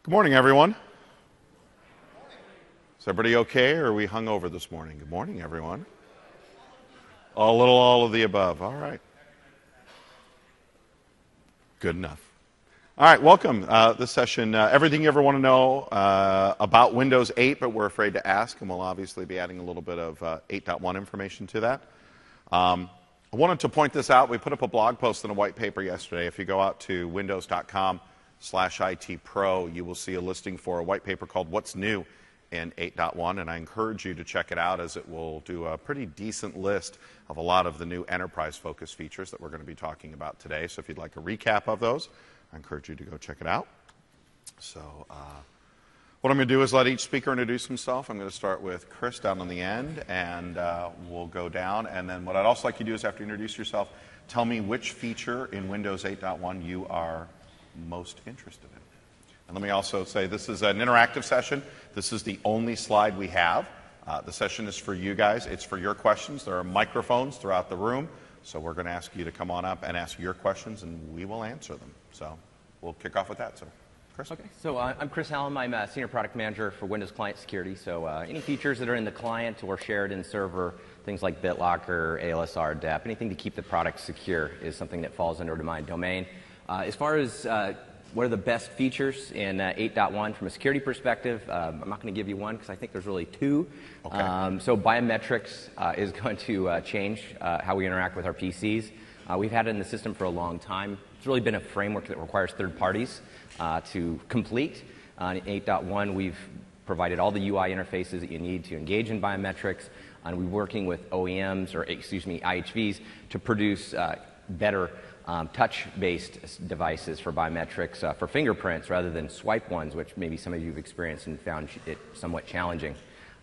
Good morning, everyone. Is everybody okay, or are we hungover this morning? Good morning, everyone. All of the above. All right. Good enough. All right, welcome. This session, everything you ever want to know about Windows 8, but we're afraid to ask, and we'll obviously be adding a little bit of 8.1 information to that. I wanted to point this out. We put up a blog post and a white paper yesterday. If you go out to windows.com/IT Pro, you will see a listing for a white paper called What's New in 8.1, and I encourage you to check it out, as it will do a pretty decent list of a lot of the new enterprise-focused features that we're going to be talking about today. So if you'd like a recap of those, I encourage you to go check it out. So what I'm going to do is let each speaker introduce himself. I'm going to start with Chris down on the end, and we'll go down. And then what I'd also like you to do is, after you introduce yourself, tell me which feature in Windows 8.1 you are most interested in. And let me also say, this is an interactive session. This is the only slide we have. The session is for you guys. It's for your questions. There are microphones throughout the room, so we're going to ask you to come on up and ask your questions, and we will answer them. So we'll kick off with that. So, Chris. Okay. So I'm Chris Hallam. I'm a Senior Product Manager for Windows Client Security. So any features that are in the client or shared in server, things like BitLocker, ALSR, DEP, anything to keep the product secure is something that falls under my domain. As far as what are the best features in 8.1 from a security perspective? I'm not going to give you one because I think there's really two. Okay. So biometrics is going to change how we interact with our PCs. We've had it in the system for a long time. It's really been a framework that requires third parties to complete. In 8.1, we've provided all the UI interfaces that you need to engage in biometrics, and we're working with OEMs, or IHVs, to produce better touch-based devices for biometrics, for fingerprints rather than swipe ones, which maybe some of you have experienced and found it somewhat challenging.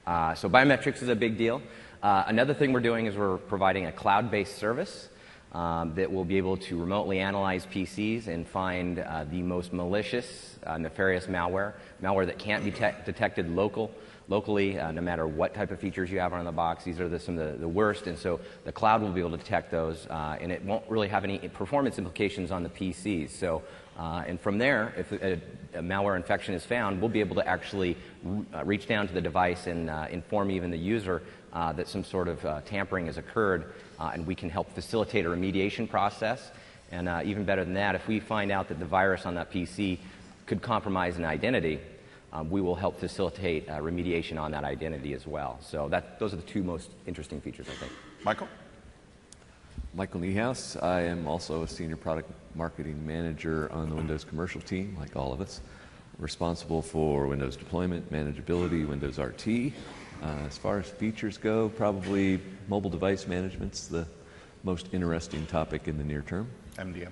So biometrics is a big deal. Another thing we're doing is we're providing a cloud-based service that will be able to remotely analyze PCs and find the most malicious, nefarious malware that can't be detected locally, no matter what type of features you have on the box. These are some of the worst, and so the cloud will be able to detect those, and it won't really have any performance implications on the PCs. So, and from there, if a malware infection is found, we'll be able to actually reach down to the device and inform even the user that some sort of tampering has occurred, and we can help facilitate a remediation process. And even better than that, if we find out that the virus on that PC could compromise an identity, we will help facilitate remediation on that identity as well. So those are the two most interesting features, I think. Michael? Michael Niehaus. I am also a Senior Product Marketing Manager on the Windows Commercial team, like all of us. Responsible for Windows deployment, manageability, Windows RT. As far as features go, probably mobile device management's the most interesting topic in the near term. MDM.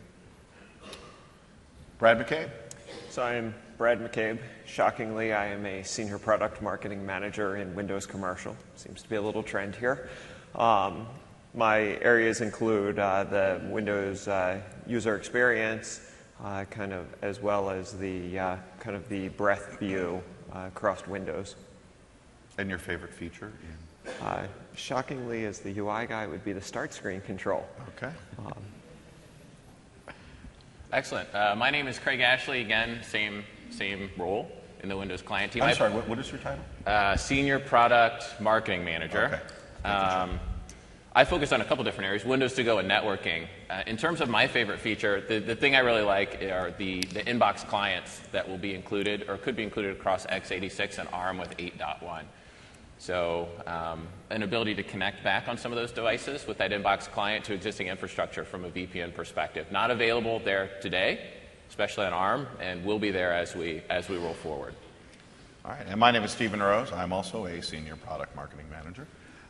Brad McCabe? So I'm Brad McCabe. Shockingly, I am a Senior Product Marketing Manager in Windows Commercial. Seems to be a little trend here. My areas include the Windows user experience, kind of, as well as the kind of the breadth view across Windows. And your favorite feature? Shockingly, as the UI guy, would be the start screen control. Okay. Excellent. My name is Craig Ashley. Again, same role in the Windows Client team. I'm sorry, what is your title? Senior Product Marketing Manager. Okay. I focus on a couple different areas, Windows to Go and networking. In terms of my favorite feature, the thing I really like are the inbox clients that will be included or could be included across x86 and ARM with 8.1. So an ability to connect back on some of those devices with that inbox client to existing infrastructure from a VPN perspective. Not available there today, especially on ARM, and will be there as we roll forward. All right, and my name is Stephen Rose. I'm also a Senior Product Marketing Manager.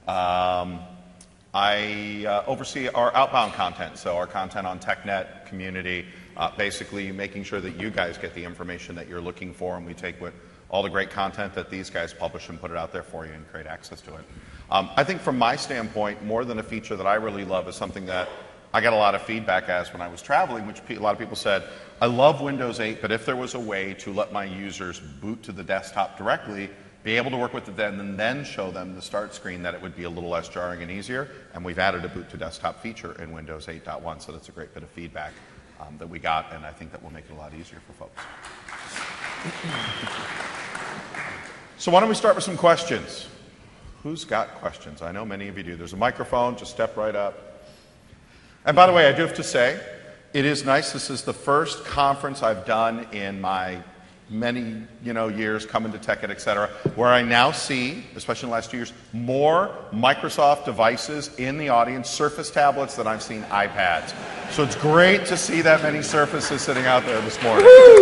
I oversee our outbound content, so our content on TechNet, community, basically making sure that you guys get the information that you're looking for, and we take all the great content that these guys publish and put it out there for you and create access to it. I think from my standpoint, more than a feature that I really love is something that I got a lot of feedback as when I was traveling, which a lot of people said, I love Windows 8, but if there was a way to let my users boot to the desktop directly, be able to work with it then and then show them the start screen, that it would be a little less jarring and easier. And we've added a boot to desktop feature in Windows 8.1, so that's a great bit of feedback that we got, and I think that will make it a lot easier for folks. So why don't we start with some questions? Who's got questions? I know many of you do. There's a microphone. Just step right up. And by the way, I do have to say, it is nice. This is the first conference I've done in my many years coming to TechEd, et cetera, where I now see, especially in the last 2 years, more Microsoft devices in the audience, Surface tablets, than I've seen iPads. So it's great to see that many Surfaces sitting out there this morning.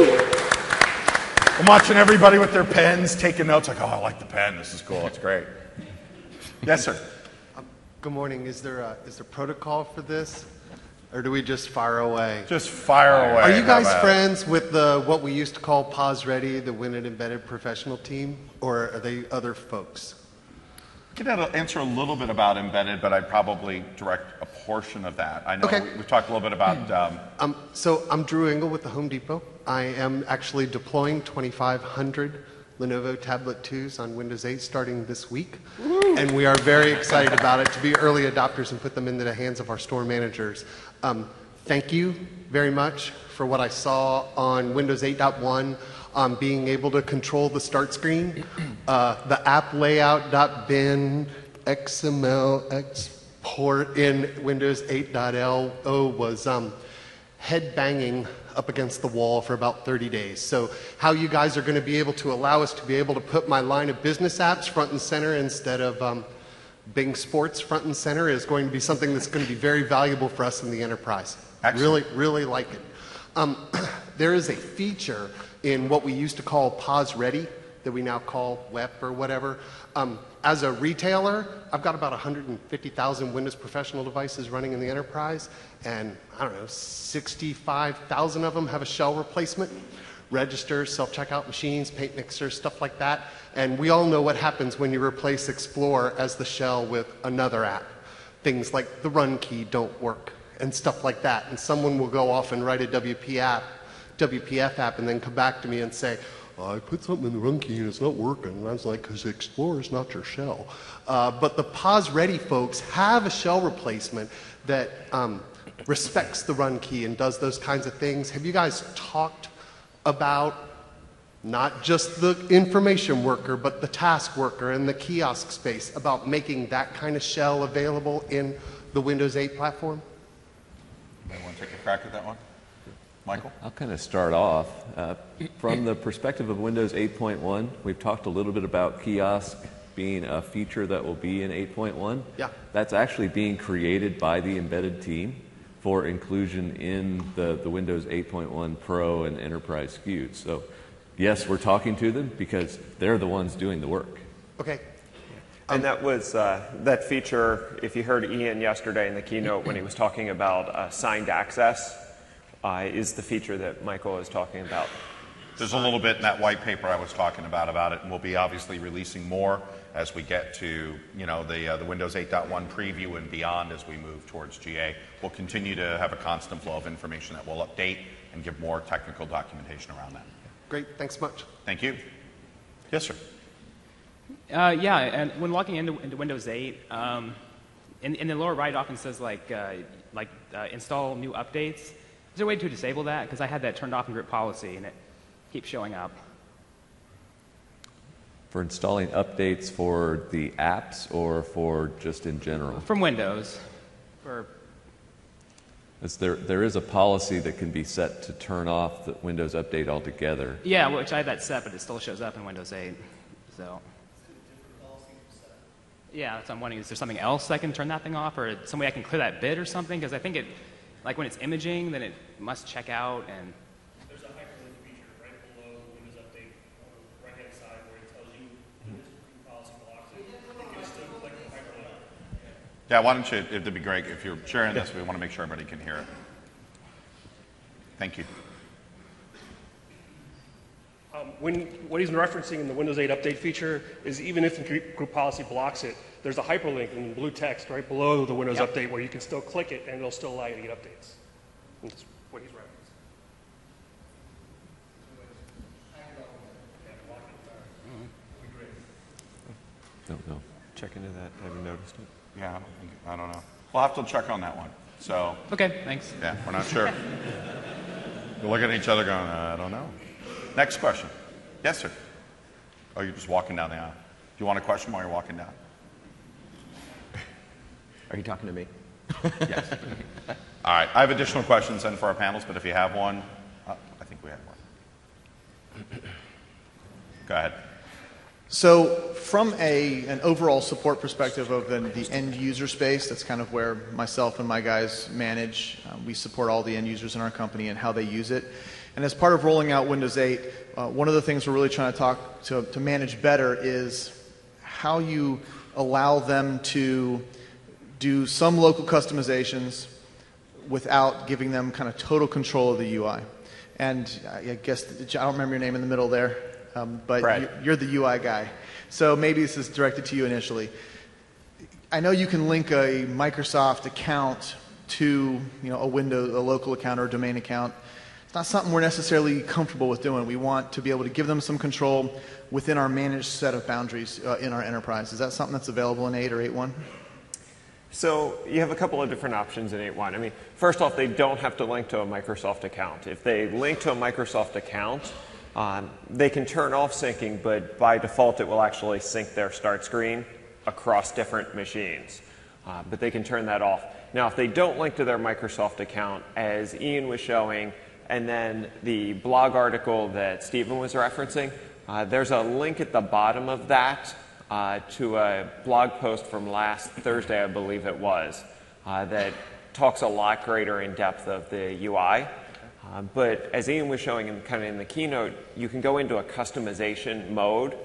I'm watching everybody with their pens, taking notes, like, oh, I like the pen. This is cool. It's great. Yes, sir. Good morning. Is there protocol for this? Or do we just fire away? Just fire away. Are you guys friends with what we used to call Pause Ready, the Windows Embedded professional team? Or are they other folks? I can answer a little bit about embedded, but I'd probably direct a portion of that. I know Okay. we've talked a little bit about... So I'm Drew Engel with the Home Depot. I am actually deploying 2,500 Lenovo Tablet 2s on Windows 8 starting this week. And we are very excited about it to be early adopters and put them into the hands of our store managers. Thank you very much for what I saw on Windows 8.1, being able to control the start screen. The app layout.bin XML export in Windows 8.0 was head banging up against the wall for about 30 days. So how you guys are going to be able to allow us to be able to put my line of business apps front and center instead of Bing Sports front and center is going to be something that's going to be very valuable for us in the enterprise. Excellent. Really like it. There is a feature in what we used to call Pause Ready that we now call WEP or whatever. As a retailer, I've got about 150,000 Windows professional devices running in the enterprise, and I don't know, 65,000 of them have a shell replacement. Registers, self-checkout machines, paint mixers, stuff like that. And we all know what happens when you replace Explorer as the shell with another app. Things like the run key don't work and stuff like that. And someone will go off and write a WPF app and then come back to me and say, I put something in the run key and it's not working. And I was like, because Explorer is not your shell. But the Pause Ready folks have a shell replacement that respects the run key and does those kinds of things. Have you guys talked about not just the information worker, but the task worker and the kiosk space about making that kind of shell available in the Windows 8 platform? You want to take a crack at that one? Michael? I'll kind of start off. From the perspective of Windows 8.1, we've talked a little bit about kiosk being a feature that will be in 8.1. Yeah. That's actually being created by the embedded team for inclusion in the Windows 8.1 Pro and Enterprise SKUs. So yes, we're talking to them because they're the ones doing the work. Okay. And that was that feature, if you heard Ian yesterday in the keynote when he was talking about signed access, is the feature that Michael is talking about. There's a little bit in that white paper I was talking about it, and we'll be obviously releasing more as we get to the Windows 8.1 preview and beyond as we move towards GA. We'll continue to have a constant flow of information that we'll update and give more technical documentation around that. Great. Thanks much. Thank you. Yes, sir. Yeah, and when logging into Windows 8, in the lower right it often says install new updates. Is there a way to disable that? Because I had that turned off in group policy and it keeps showing up. For installing updates for the apps or for just in general? From Windows. There is a policy that can be set to turn off the Windows Update altogether. Yeah, which I have that set, but it still shows up in Windows 8. So. Yeah, that's what I'm wondering. Is there something else I can turn that thing off, or some way I can clear that bit or something? Because I think it, like when it's imaging, then it must check out and. There's a hyperlink feature right below Windows Update on the right-hand side where it tells you the policy blocks it. You can still click the hyperlink. Yeah, why don't you, it'd be great if you're sharing this, we want to make sure everybody can hear it. Thank you. What he's referencing in the Windows 8 update feature is even if the group policy blocks it, there's a hyperlink in blue text right below the Windows Update where you can still click it and it'll still allow you to get updates. That's what he's referencing. No. Check into that. Have you noticed it? Yeah, I don't know. We'll have to check on that one. So, Okay, thanks. yeah, we're not sure. We're looking at each other going, I don't know. Next question. Yes, sir. Oh, you're just walking down the aisle. Do you want a question while you're walking down? Are you talking to me? Yes. All right. I have additional questions then for our panels, but if you have one, I think we have one. Go ahead. So from an overall support perspective of the end user space, that's kind of where myself and my guys manage. We support all the end users in our company and how they use it. And as part of rolling out Windows 8, one of the things we're really trying to talk to manage better is how you allow them to do some local customizations without giving them kind of total control of the UI. And I guess, I don't remember your name in the middle there, but you're the UI guy. So maybe this is directed to you initially. I know you can link a Microsoft account to a local account or a domain account. It's not something we're necessarily comfortable with doing. We want to be able to give them some control within our managed set of boundaries in our enterprise. Is that something that's available in 8 or 8.1? So you have a couple of different options in 8.1. I mean, first off, they don't have to link to a Microsoft account. If they link to a Microsoft account, they can turn off syncing, but by default it will actually sync their start screen across different machines. But they can turn that off. Now, if they don't link to their Microsoft account, as Ian was showing, and then the blog article that Stephen was referencing, there's a link at the bottom of that to a blog post from last Thursday, I believe it was, that talks a lot greater in depth of the UI. But as Ian was showing in the keynote, you can go into a customization mode.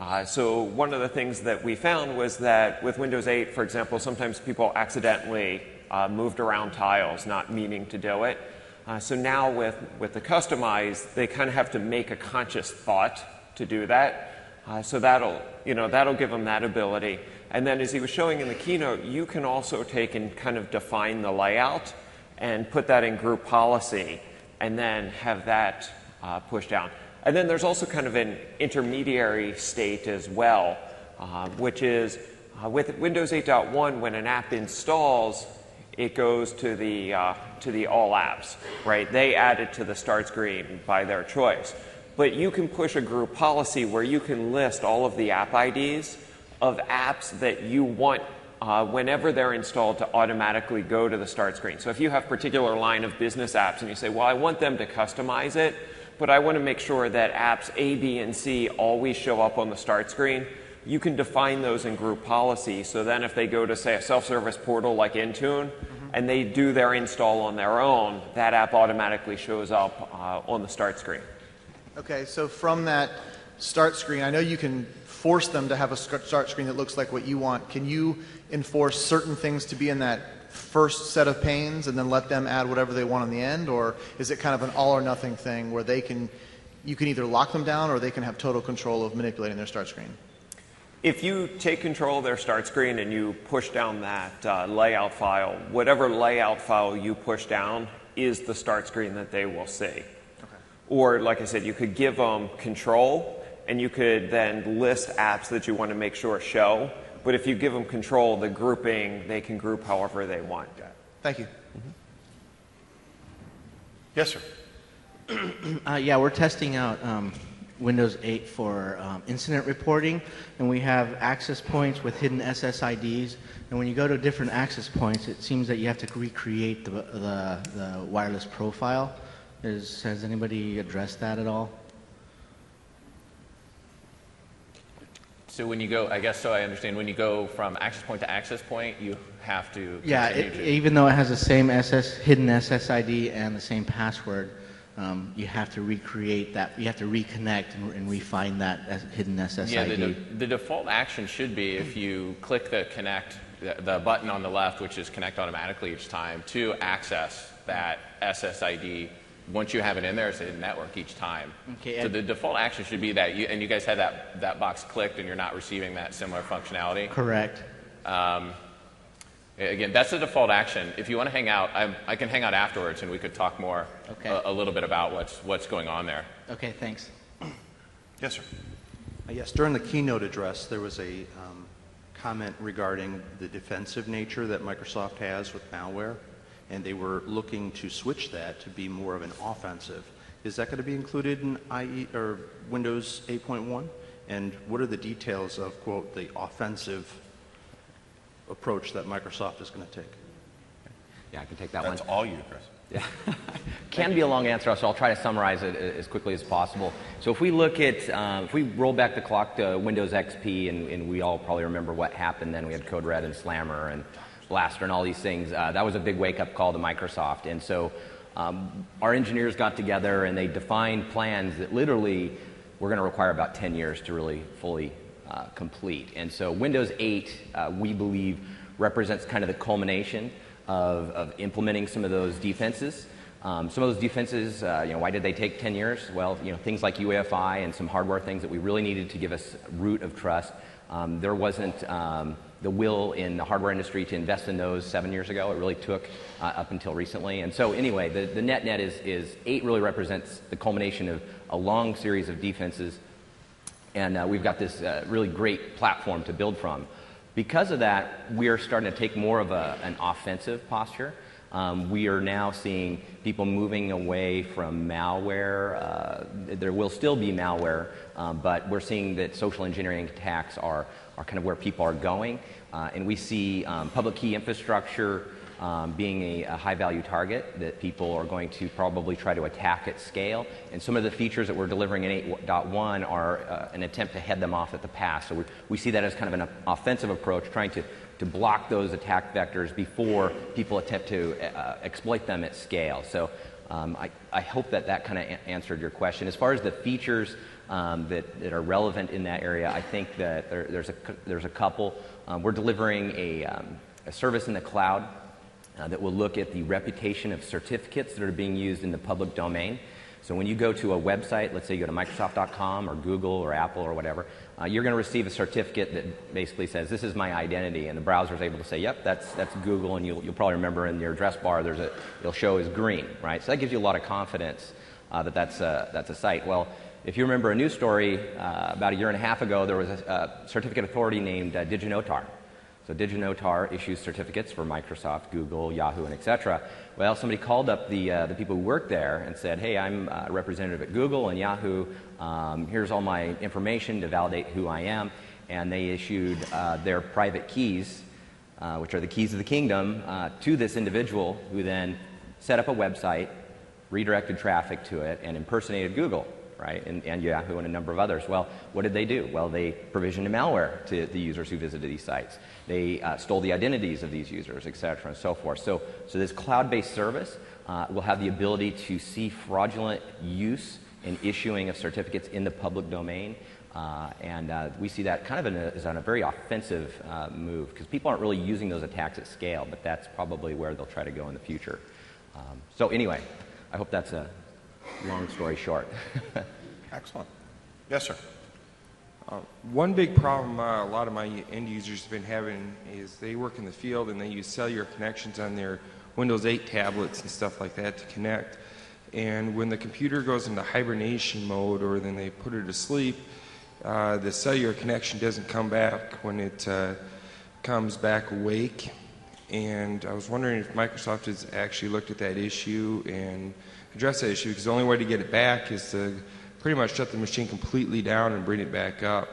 So one of the things that we found was that with Windows 8, for example, sometimes people accidentally moved around tiles, not meaning to do it. So now with the customize, they kind of have to make a conscious thought to do that. So that'll give them that ability. And then as he was showing in the keynote, you can also take and kind of define the layout and put that in group policy and then have that pushed down. And then there's also kind of an intermediary state as well, which is with Windows 8.1, when an app installs, it goes to the all apps, right? They add it to the start screen by their choice. But you can push a group policy where you can list all of the app IDs of apps that you want whenever they're installed to automatically go to the start screen. So if you have particular line of business apps and you say, well, I want them to customize it, but I want to make sure that apps A, B, and C always show up on the start screen, you can define those in group policy. So then if they go to, say, a self-service portal like Intune, and they do their install on their own, that app automatically shows up on the start screen. Okay, so from that start screen, I know you can force them to have a start screen that looks like what you want. Can you enforce certain things to be in that first set of panes and then let them add whatever they want on the end? Or is it kind of an all or nothing thing where you can either lock them down or they can have total control of manipulating their start screen? If you take control of their start screen and you push down that layout file, whatever layout file you push down is the start screen that they will see. Okay. Or, like I said, you could give them control, and you could then list apps that you want to make sure show. But if you give them control, the grouping, they can group however they want. Thank you. Mm-hmm. Yes, sir. Yeah, we're testing out Windows 8 for incident reporting, and we have access points with hidden SSIDs. And when you go to different access points, it seems that you have to recreate the wireless profile. Has anybody addressed that at all? So when you go, I guess so I understand, when you go from access point to access point, you have to Yeah, even though it has the same hidden SSID and the same password, you have to recreate that. You have to reconnect and refine that hidden SSID. Yeah, the default action should be if you click the connect, the button on the left, which is connect automatically each time, to access that SSID. Once you have it in there, it's a network each time. Okay, so the default action should be that, and you guys had that box clicked and you're not receiving that similar functionality. Correct. Again, that's the default action. If you want to hang out, I can hang out afterwards and we could talk more a little bit about what's going on there. Okay, thanks. Yes, sir. Yes, during the keynote address, there was a comment regarding the defensive nature that Microsoft has with malware, and they were looking to switch that to be more of an offensive. Is that going to be included in IE or Windows 8.1? And what are the details of, quote, the offensive approach that Microsoft is going to take? Yeah, I can take that one. That's all you, Chris. Yeah. Can be a long answer, so I'll try to summarize it as quickly as possible. So if we look at, if we roll back the clock to Windows XP, and we all probably remember what happened then, we had Code Red and Slammer and Blaster and all these things. That was a big wake-up call to Microsoft. And so our engineers got together and they defined plans that literally were going to require about 10 years to really fully complete. And so Windows 8, we believe, represents kind of the culmination of implementing some of those defenses. Some of those defenses, why did they take 10 years? Well, things like UEFI and some hardware things that we really needed to give us root of trust. There wasn't the will in the hardware industry to invest in those 7 years ago. It really took up until recently. And so anyway, the net is 8 really represents the culmination of a long series of defenses. And we've got this really great platform to build from. Because of that, we are starting to take more of an offensive posture. We are now seeing people moving away from malware. There will still be malware, but we're seeing that social engineering attacks are kind of where people are going. And we see public key infrastructure being a high-value target that people are going to probably try to attack at scale. And some of the features that we're delivering in 8.1 are an attempt to head them off at the pass. So we see that as kind of an offensive approach, trying to block those attack vectors before people attempt to exploit them at scale. So I hope that kind of answered your question. As far as the features that are relevant in that area, I think that there's a couple. We're delivering a service in the cloud that will look at the reputation of certificates that are being used in the public domain. So when you go to a website, let's say you go to Microsoft.com or Google or Apple or whatever, you're going to receive a certificate that basically says, this is my identity, and the browser is able to say, yep, that's Google, and you'll probably remember in your address bar it'll show as green, right? So that gives you a lot of confidence that that's a site. Well, if you remember a news story about a year and a half ago, there was a certificate authority named DigiNotar. So DigiNotar issues certificates for Microsoft, Google, Yahoo, and et cetera. Well, somebody called up the people who work there and said, hey, I'm a representative at Google and Yahoo. Here's all my information to validate who I am. And they issued their private keys, which are the keys of the kingdom, to this individual, who then set up a website, redirected traffic to it, and impersonated Google, right, and Yahoo and a number of others. Well, what did they do? Well, they provisioned malware to the users who visited these sites. They stole the identities of these users, et cetera, and so forth. So this cloud-based service will have the ability to see fraudulent use and issuing of certificates in the public domain. And we see that kind of as on a very offensive move, because people aren't really using those attacks at scale, but that's probably where they'll try to go in the future. So anyway, I hope that's a long story short. Excellent. Yes, sir. One big problem a lot of my end users have been having is they work in the field and they use cellular connections on their Windows 8 tablets and stuff like that to connect. And when the computer goes into hibernation mode or then they put it to sleep, the cellular connection doesn't come back when it comes back awake. And I was wondering if Microsoft has actually looked at that issue and addressed that issue, because the only way to get it back is to pretty much shut the machine completely down and bring it back up.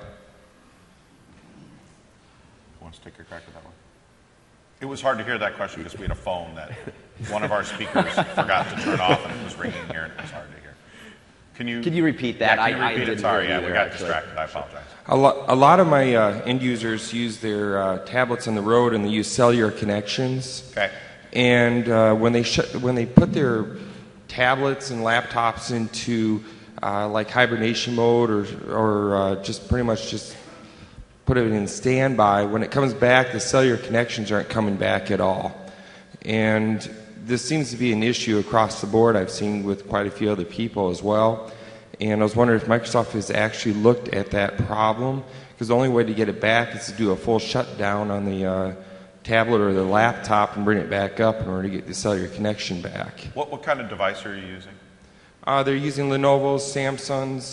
Who wants to take a crack at that one? It was hard to hear that question because we had a phone that one of our speakers forgot to turn off and it was ringing here and it was hard to hear. Can you repeat that? Yeah, can you repeat it? Sorry, yeah, we got distracted. I apologize. A lot of my end users use their tablets on the road and they use cellular connections. Okay. And when they put their tablets and laptops into like hibernation mode or just pretty much just put it in standby, when it comes back, the cellular connections aren't coming back at all. And this seems to be an issue across the board. I've seen with quite a few other people as well. And I was wondering if Microsoft has actually looked at that problem, because the only way to get it back is to do a full shutdown on the tablet or the laptop and bring it back up in order to get the cellular connection back. What kind of device are you using? They're using Lenovo's, Samsung's.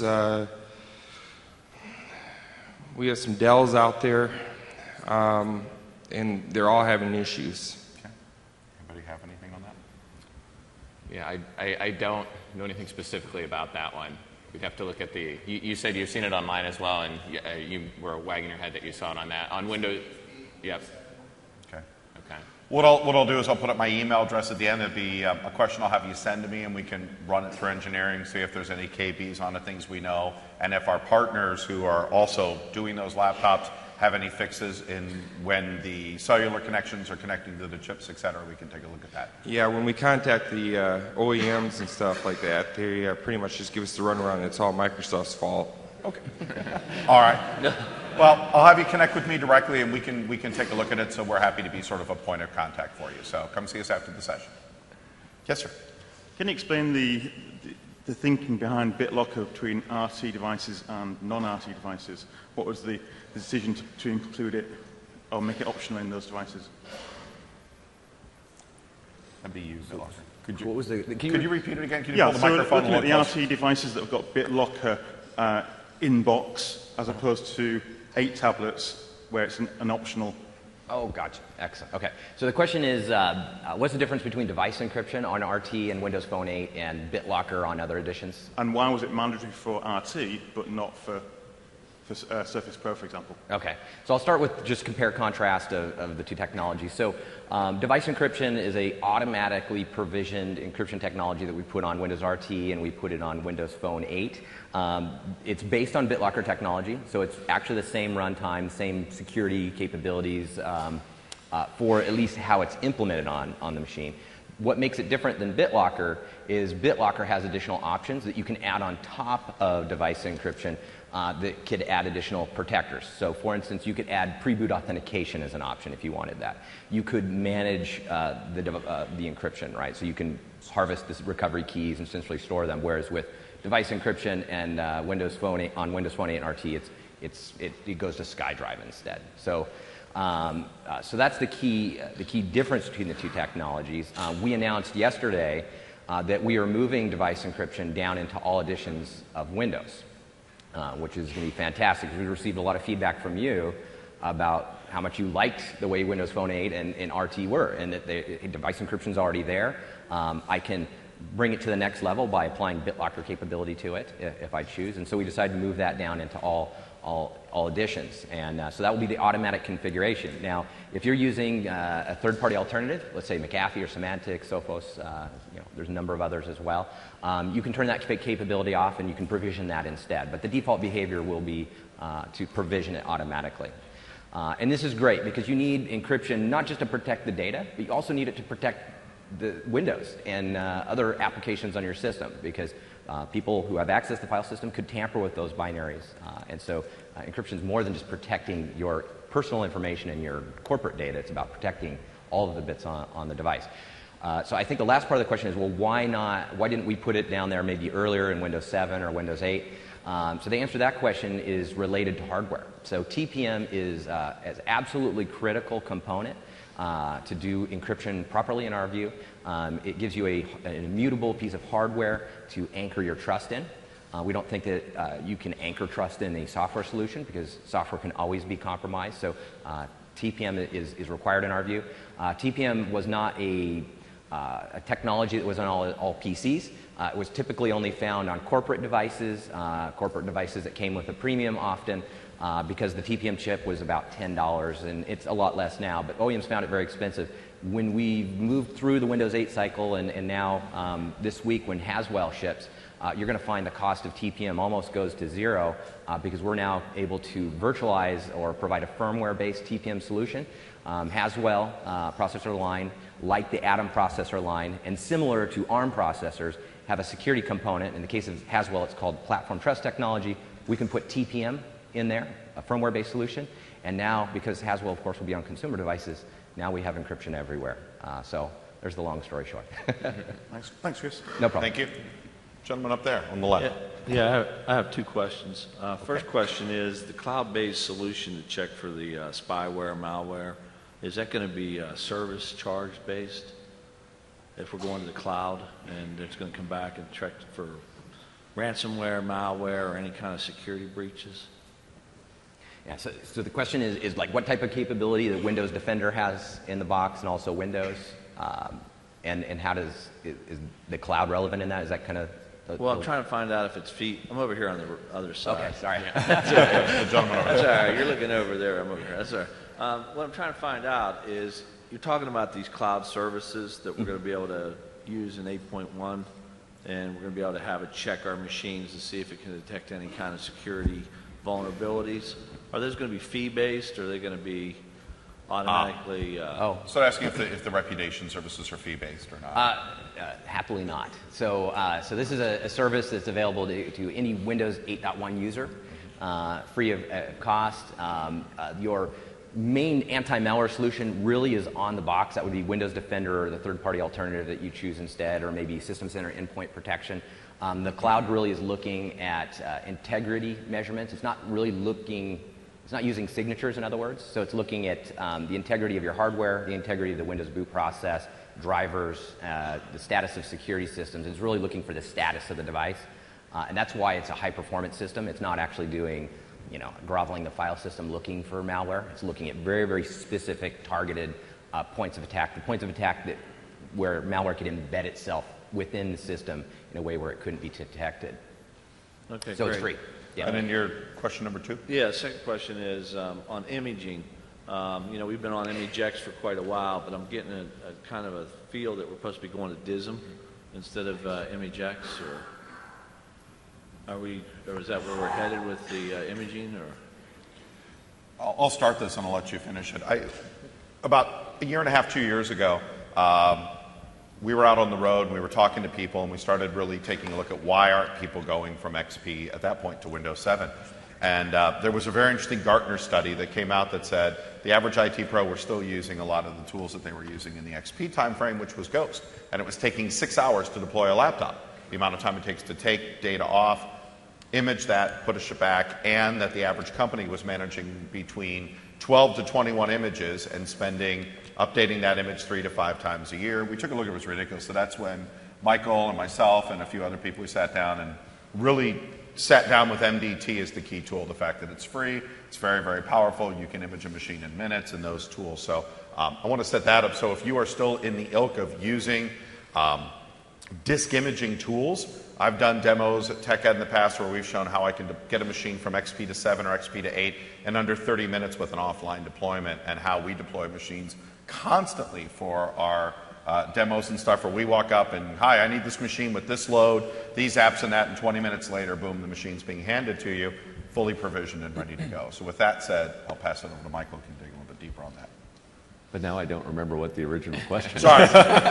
We have some Dells out there, and they're all having issues. Okay. Anybody have anything on that? Yeah, I don't know anything specifically about that one. We'd have to look at the. You said you've seen it online as well, and you were wagging your head that you saw it on that on Windows. Yep. Okay. Okay. What I'll do is I'll put up my email address at the end. It'll be a question I'll have you send to me, and we can run it through engineering, see if there's any KBs on the things we know, and if our partners who are also doing those laptops have any fixes in when the cellular connections are connecting to the chips, et cetera, we can take a look at that. Yeah, when we contact the OEMs and stuff like that, they pretty much just give us the runaround. It's all Microsoft's fault. Okay. All right. Well, I'll have you connect with me directly, and we can take a look at it. So we're happy to be sort of a point of contact for you. So come see us after the session. Yes, sir. Can you explain the thinking behind BitLocker between RT devices and non-RT devices? What was the decision to include it or make it optional in those devices? That'd be you, BitLocker. Could you, what was could you repeat it again? Can you Yeah, pull the so microphone a looking little at the closer? RT devices that have got BitLocker in-box as opposed to 8 tablets where it's an optional. Oh, gotcha. Excellent. Okay. So the question is, what's the difference between device encryption on RT and Windows Phone 8 and BitLocker on other editions? And why was it mandatory for RT but not for Surface Pro, for example? Okay. So I'll start with just compare contrast of the two technologies. So device encryption is a automatically provisioned encryption technology that we put on Windows RT and we put it on Windows Phone 8. It's based on BitLocker technology, so it's actually the same runtime, same security capabilities for at least how it's implemented on the machine. What makes it different than BitLocker is BitLocker has additional options that you can add on top of device encryption that could add additional protectors. So for instance, you could add pre-boot authentication as an option if you wanted that. You could manage the encryption, right? So you can harvest the recovery keys and essentially store them, whereas with device encryption and Windows Phone 8, on Windows Phone 8 and RT, it goes to SkyDrive instead. So so that's the key difference between the two technologies. We announced yesterday that we are moving device encryption down into all editions of Windows, which is going to be fantastic. We received a lot of feedback from you about how much you liked the way Windows Phone 8 and RT were, and that the device encryption is already there. I can bring it to the next level by applying BitLocker capability to it if I choose, and so we decided to move that down into all editions, and so that will be the automatic configuration. Now, if you're using a third-party alternative, let's say McAfee or Symantec, Sophos, there's a number of others as well, you can turn that capability off and you can provision that instead. But the default behavior will be to provision it automatically. And this is great because you need encryption not just to protect the data, but you also need it to protect the Windows and other applications on your system, because people who have access to the file system could tamper with those binaries. And so encryption is more than just protecting your personal information and your corporate data. It's about protecting all of the bits on the device. So I think the last part of the question is, well, why didn't we put it down there maybe earlier in Windows 7 or Windows 8? So the answer to that question is related to hardware. So TPM is an absolutely critical component to do encryption properly in our view. It gives you an immutable piece of hardware to anchor your trust in. We don't think that you can anchor trust in a software solution because software can always be compromised. So TPM is required in our view. TPM was not a technology that was on all PCs. It was typically only found on corporate devices that came with a premium often, because the TPM chip was about $10, and it's a lot less now, but OEMs found it very expensive. When we moved through the Windows 8 cycle and now this week when Haswell ships, you're going to find the cost of TPM almost goes to zero because we're now able to virtualize or provide a firmware-based TPM solution. Haswell processor line, like the Atom processor line, and similar to ARM processors, have a security component. In the case of Haswell, it's called Platform Trust Technology. We can put TPM in there, a firmware-based solution, and now, because Haswell, of course, will be on consumer devices, now we have encryption everywhere. So there's the long story short. Thanks, Chris. No problem. Thank you. Gentleman up there on the left. Yeah, I have two questions. First question is the cloud-based solution to check for the spyware, malware, is that going to be service charge based if we're going to the cloud, and it's going to come back and check for ransomware, malware, or any kind of security breaches? Yeah, so the question is like what type of capability that Windows Defender has in the box and also Windows, and how is the cloud relevant in that? Is that kind of Well, I'm trying to find out if it's I'm over here on the other side. Okay, sorry. That's all right. The gentleman over there. That's all right. You're looking over there. I'm over here. That's all right. What I'm trying to find out is you're talking about these cloud services that we're going to be able to use in 8.1, and we're going to be able to have it check our machines to see if it can detect any kind of security vulnerabilities. Are those going to be fee-based, or are they going to be automatically... So asking if the reputation services are fee-based or not. Happily not. So this is a service that's available to any Windows 8.1 user, free of cost. Your main anti-malware solution really is on the box. That would be Windows Defender or the third-party alternative that you choose instead, or maybe System Center Endpoint Protection. The cloud really is looking at integrity measurements. It's not really it's not using signatures, in other words. So it's looking at the integrity of your hardware, the integrity of the Windows boot process, drivers, the status of security systems. It's really looking for the status of the device. And that's why it's a high-performance system. It's not actually doing, groveling the file system looking for malware. It's looking at very, very specific, targeted points of attack. The points of attack where malware could embed itself within the system in a way where it couldn't be detected. Okay, so great. it's free. Yeah. And then your question number 2? Yeah, second question is on imaging. We've been on ImageX for quite a while, but I'm getting a kind of a feel that we're supposed to be going to DISM instead of ImageX, or is that where we're headed with the imaging? Or I'll start this and I'll let you finish it. About a year and a half, 2 years ago, we were out on the road and we were talking to people, and we started really taking a look at why aren't people going from XP at that point to Windows 7. And there was a very interesting Gartner study that came out that said the average IT pro were still using a lot of the tools that they were using in the XP timeframe, which was Ghost. And it was taking 6 hours to deploy a laptop. The amount of time it takes to take data off, image that, put it back, and that the average company was managing between 12 to 21 images and updating that image 3 to 5 times a year. We took a look, it was ridiculous. So that's when Michael and myself and a few other people, we sat down and really sat down with MDT as the key tool. The fact that it's free, it's very, very powerful. You can image a machine in minutes and those tools. So I want to set that up. So if you are still in the ilk of using disk imaging tools, I've done demos at TechEd in the past where we've shown how I can get a machine from XP to 7 or XP to 8 in under 30 minutes with an offline deployment, and how we deploy machines constantly for our demos and stuff, where we walk up and, hi, I need this machine with this load, these apps and that, and 20 minutes later, boom, the machine's being handed to you, fully provisioned and ready to go. So with that said, I'll pass it over to Michael, who can dig a little bit deeper on that. But now I don't remember what the original question was. Sorry.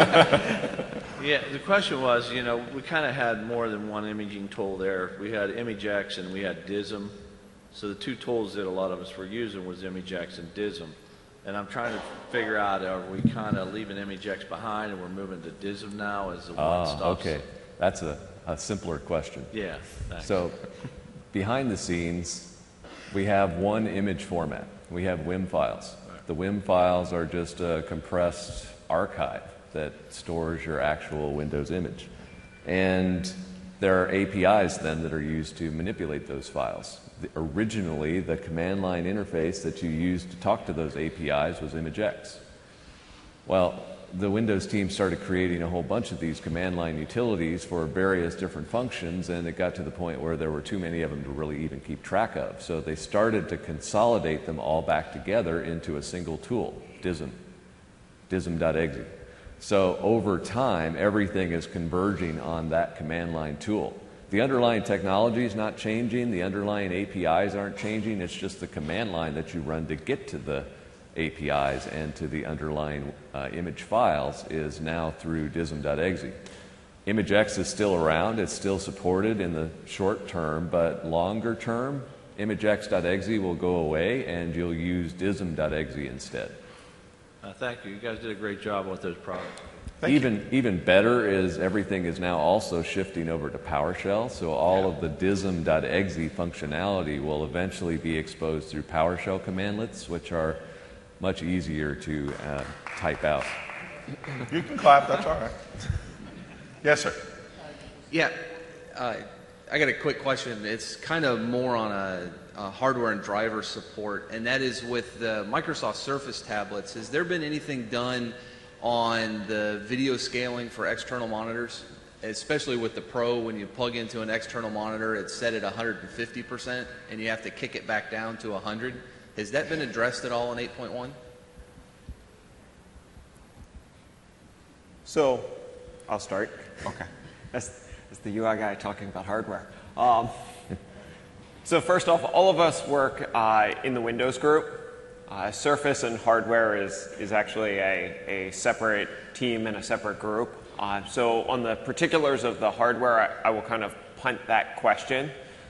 Yeah, the question was, we kind of had more than one imaging tool there. We had ImageX and we had DISM. So the two tools that a lot of us were using was ImageX and DISM. And I'm trying to figure out, are we kind of leaving ImageX behind and we're moving to DISM now as the one-stop? Okay. That's a simpler question. Yeah, thanks. So behind the scenes, we have one image format. We have WIM files. The WIM files are just a compressed archive that stores your actual Windows image. And there are APIs then that are used to manipulate those files. Originally, the command line interface that you used to talk to those APIs was ImageX. Well, the Windows team started creating a whole bunch of these command line utilities for various different functions, and it got to the point where there were too many of them to really even keep track of. So they started to consolidate them all back together into a single tool, DISM, DISM.exe. So over time, everything is converging on that command line tool. The underlying technology is not changing, the underlying APIs aren't changing, it's just the command line that you run to get to the APIs and to the underlying image files is now through DISM.exe. ImageX is still around, it's still supported in the short term, but longer term, ImageX.exe will go away and you'll use DISM.exe instead. Thank you. You guys did a great job with those products. Even better is everything is now also shifting over to PowerShell, so all of the DISM.exe functionality will eventually be exposed through PowerShell commandlets, which are much easier to type out. You can clap, that's all right. Yes, sir. Yeah, I got a quick question. It's kind of more on a hardware and driver support, and that is with the Microsoft Surface tablets. Has there been anything done on the video scaling for external monitors? especially with the Pro, when you plug into an external monitor, it's set at 150%, and you have to kick it back down to 100. Has that been addressed at all in 8.1? So, I'll start. Okay. That's the UI guy talking about hardware. So first off, all of us work in the Windows group. Surface and hardware is actually a separate team and a separate group. So on the particulars of the hardware, I will kind of punt that question.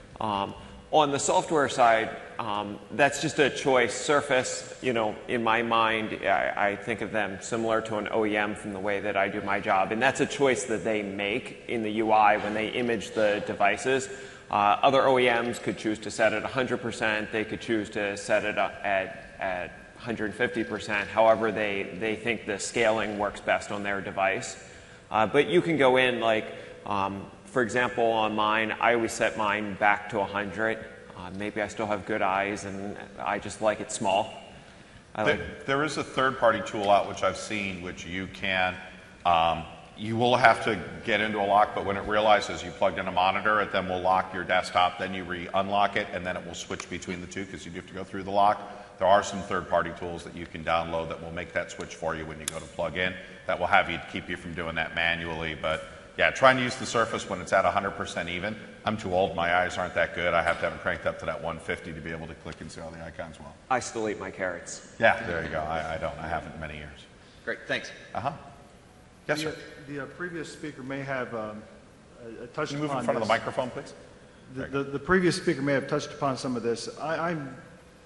On the software side, that's just a choice. Surface, in my mind, I think of them similar to an OEM from the way that I do my job. And that's a choice that they make in the UI when they image the devices. Other OEMs could choose to set it 100%. They could choose to set it at 150%. However, they think the scaling works best on their device. But you can go in, for example, on mine, I always set mine back to 100. Maybe I still have good eyes, and I just like it small. There is a third-party tool out which I've seen, which you can. You will have to get into a lock, but when it realizes you plugged in a monitor, it then will lock your desktop. Then you unlock it, and then it will switch between the two because you do have to go through the lock. There are some third-party tools that you can download that will make that switch for you when you go to plug in. That will keep you from doing that manually. But yeah, trying to use the Surface when it's at 100% even. I'm too old. My eyes aren't that good. I have to have it cranked up to that 150 to be able to click and see all the icons well. I still eat my carrots. Yeah, there you go. I don't. I haven't in many years. Great, thanks. Yes, sir. The previous speaker may have touched Can you upon move in front of this. the microphone, please? The previous speaker may have touched upon some of this. I'm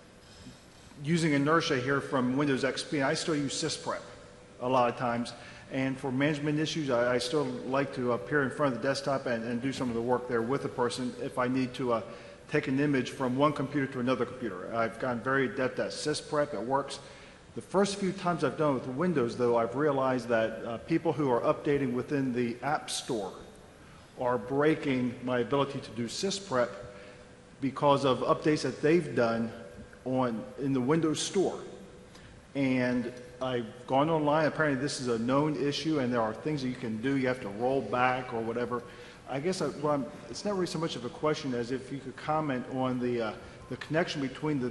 using inertia here from Windows XP, and I still use SysPrep a lot of times. And for management issues, I still like to appear in front of the desktop and do some of the work there with the person if I need to take an image from one computer to another computer. I've gotten very adept at SysPrep. It works. The first few times I've done it with Windows, though, I've realized that people who are updating within the App Store are breaking my ability to do SysPrep because of updates that they've done in the Windows Store. And I've gone online. Apparently this is a known issue, and there are things that you can do. You have to roll back or whatever. I guess it's not really so much of a question as if you could comment on the connection between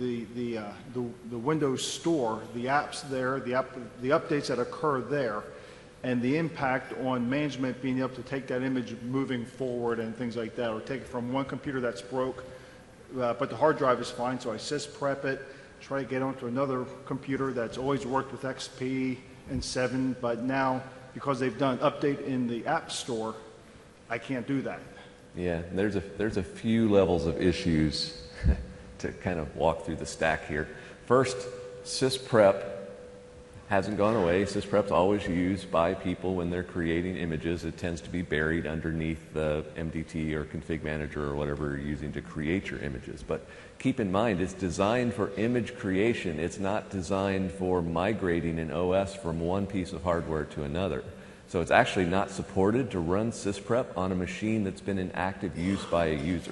the Windows Store, the apps there, the updates that occur there, and the impact on management being able to take that image moving forward and things like that, or take it from one computer that's broke, but the hard drive is fine, so I SysPrep it, try to get onto another computer that's always worked with XP and 7, but now, because they've done an update in the App Store, I can't do that. Yeah, there's a few levels of issues to kind of walk through the stack here. First, SysPrep hasn't gone away. SysPrep's always used by people when they're creating images. It tends to be buried underneath the MDT or config manager or whatever you're using to create your images. But keep in mind, it's designed for image creation. It's not designed for migrating an OS from one piece of hardware to another. So it's actually not supported to run SysPrep on a machine that's been in active use by a user.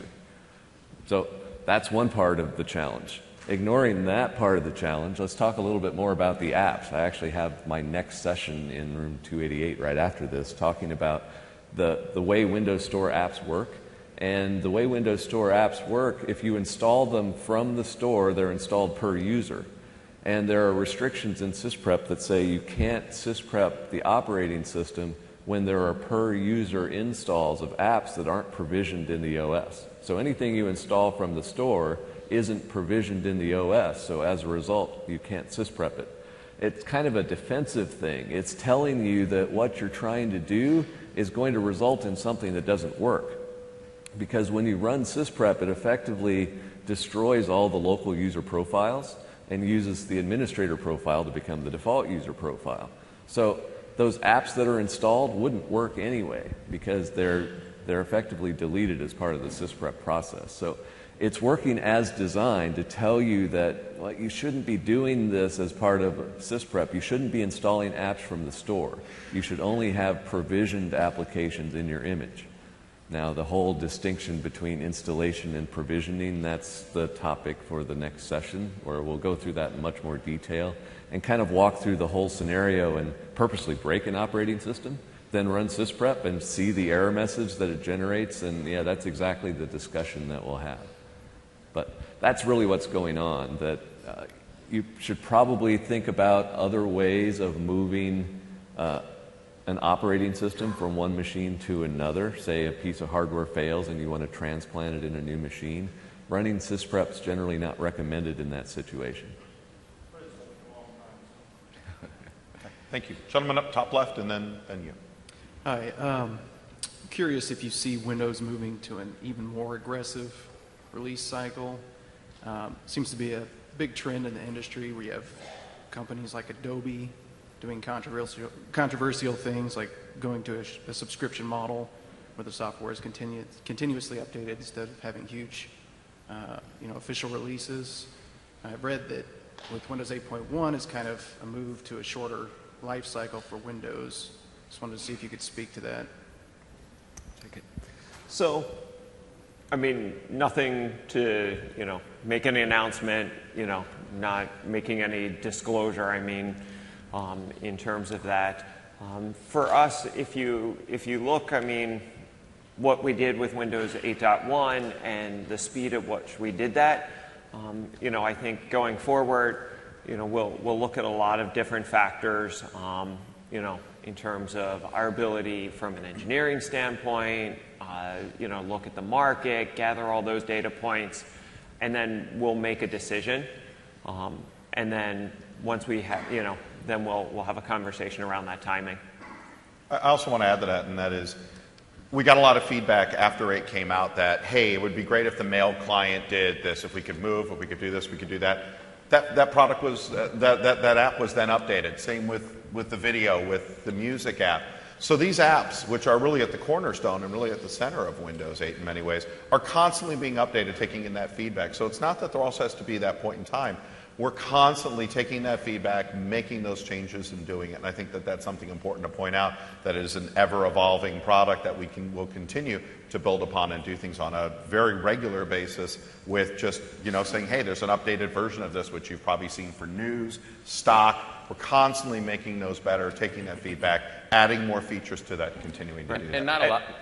So that's one part of the challenge. Ignoring that part of the challenge, let's talk a little bit more about the apps. I actually have my next session in room 288 right after this talking about the way Windows Store apps work. And the way Windows Store apps work, if you install them from the store, they're installed per user. And there are restrictions in SysPrep that say you can't SysPrep the operating system when there are per user installs of apps that aren't provisioned in the OS. So anything you install from the store isn't provisioned in the OS, so as a result, you can't SysPrep it. It's kind of a defensive thing. It's telling you that what you're trying to do is going to result in something that doesn't work. Because when you run SysPrep, it effectively destroys all the local user profiles and uses the administrator profile to become the default user profile. So those apps that are installed wouldn't work anyway because they're effectively deleted as part of the SysPrep process. So it's working as designed to tell you that you shouldn't be doing this as part of SysPrep. You shouldn't be installing apps from the store. You should only have provisioned applications in your image. Now, the whole distinction between installation and provisioning, that's the topic for the next session, where we'll go through that in much more detail and kind of walk through the whole scenario and purposely break an operating system then run sysprep and see the error message that it generates, and yeah, that's exactly the discussion that we'll have. But that's really what's going on, that you should probably think about other ways of moving an operating system from one machine to another. Say a piece of hardware fails and you want to transplant it in a new machine. Running sysprep is generally not recommended in that situation. Thank you. Gentleman up top left, and then you. Hi. Curious if you see Windows moving to an even more aggressive release cycle. Seems to be a big trend in the industry where you have companies like Adobe doing controversial things like going to a subscription model where the software is continuously updated instead of having huge official releases. I've read that with Windows 8.1 it's kind of a move to a shorter life cycle for Windows. Just wanted to see if you could speak to that. Take it. So, I mean, nothing to, make any announcement, not making any disclosure, I mean, in terms of that. For us, if you look, I mean, what we did with Windows 8.1 and the speed at which we did that, I think going forward, we'll look at a lot of different factors, in terms of our ability from an engineering standpoint, look at the market, gather all those data points, and then we'll make a decision. And then once we have, then we'll have a conversation around that timing. I also want to add to that, and that is, we got a lot of feedback after 8 came out that, hey, it would be great if the mail client did this, if we could move, if we could do this, we could do that. That product was, that app was then updated. Same with the video, with the music app. So these apps, which are really at the cornerstone and really at the center of Windows 8 in many ways, are constantly being updated, taking in that feedback. So it's not that there also has to be that point in time. We're constantly taking that feedback, making those changes and doing it. And I think that that's something important to point out, that it is an ever-evolving product that will continue to build upon and do things on a very regular basis with just, saying, hey, there's an updated version of this, which you've probably seen for news, stock. We're constantly making those better, taking that feedback, adding more features to that, and continuing to do that. And not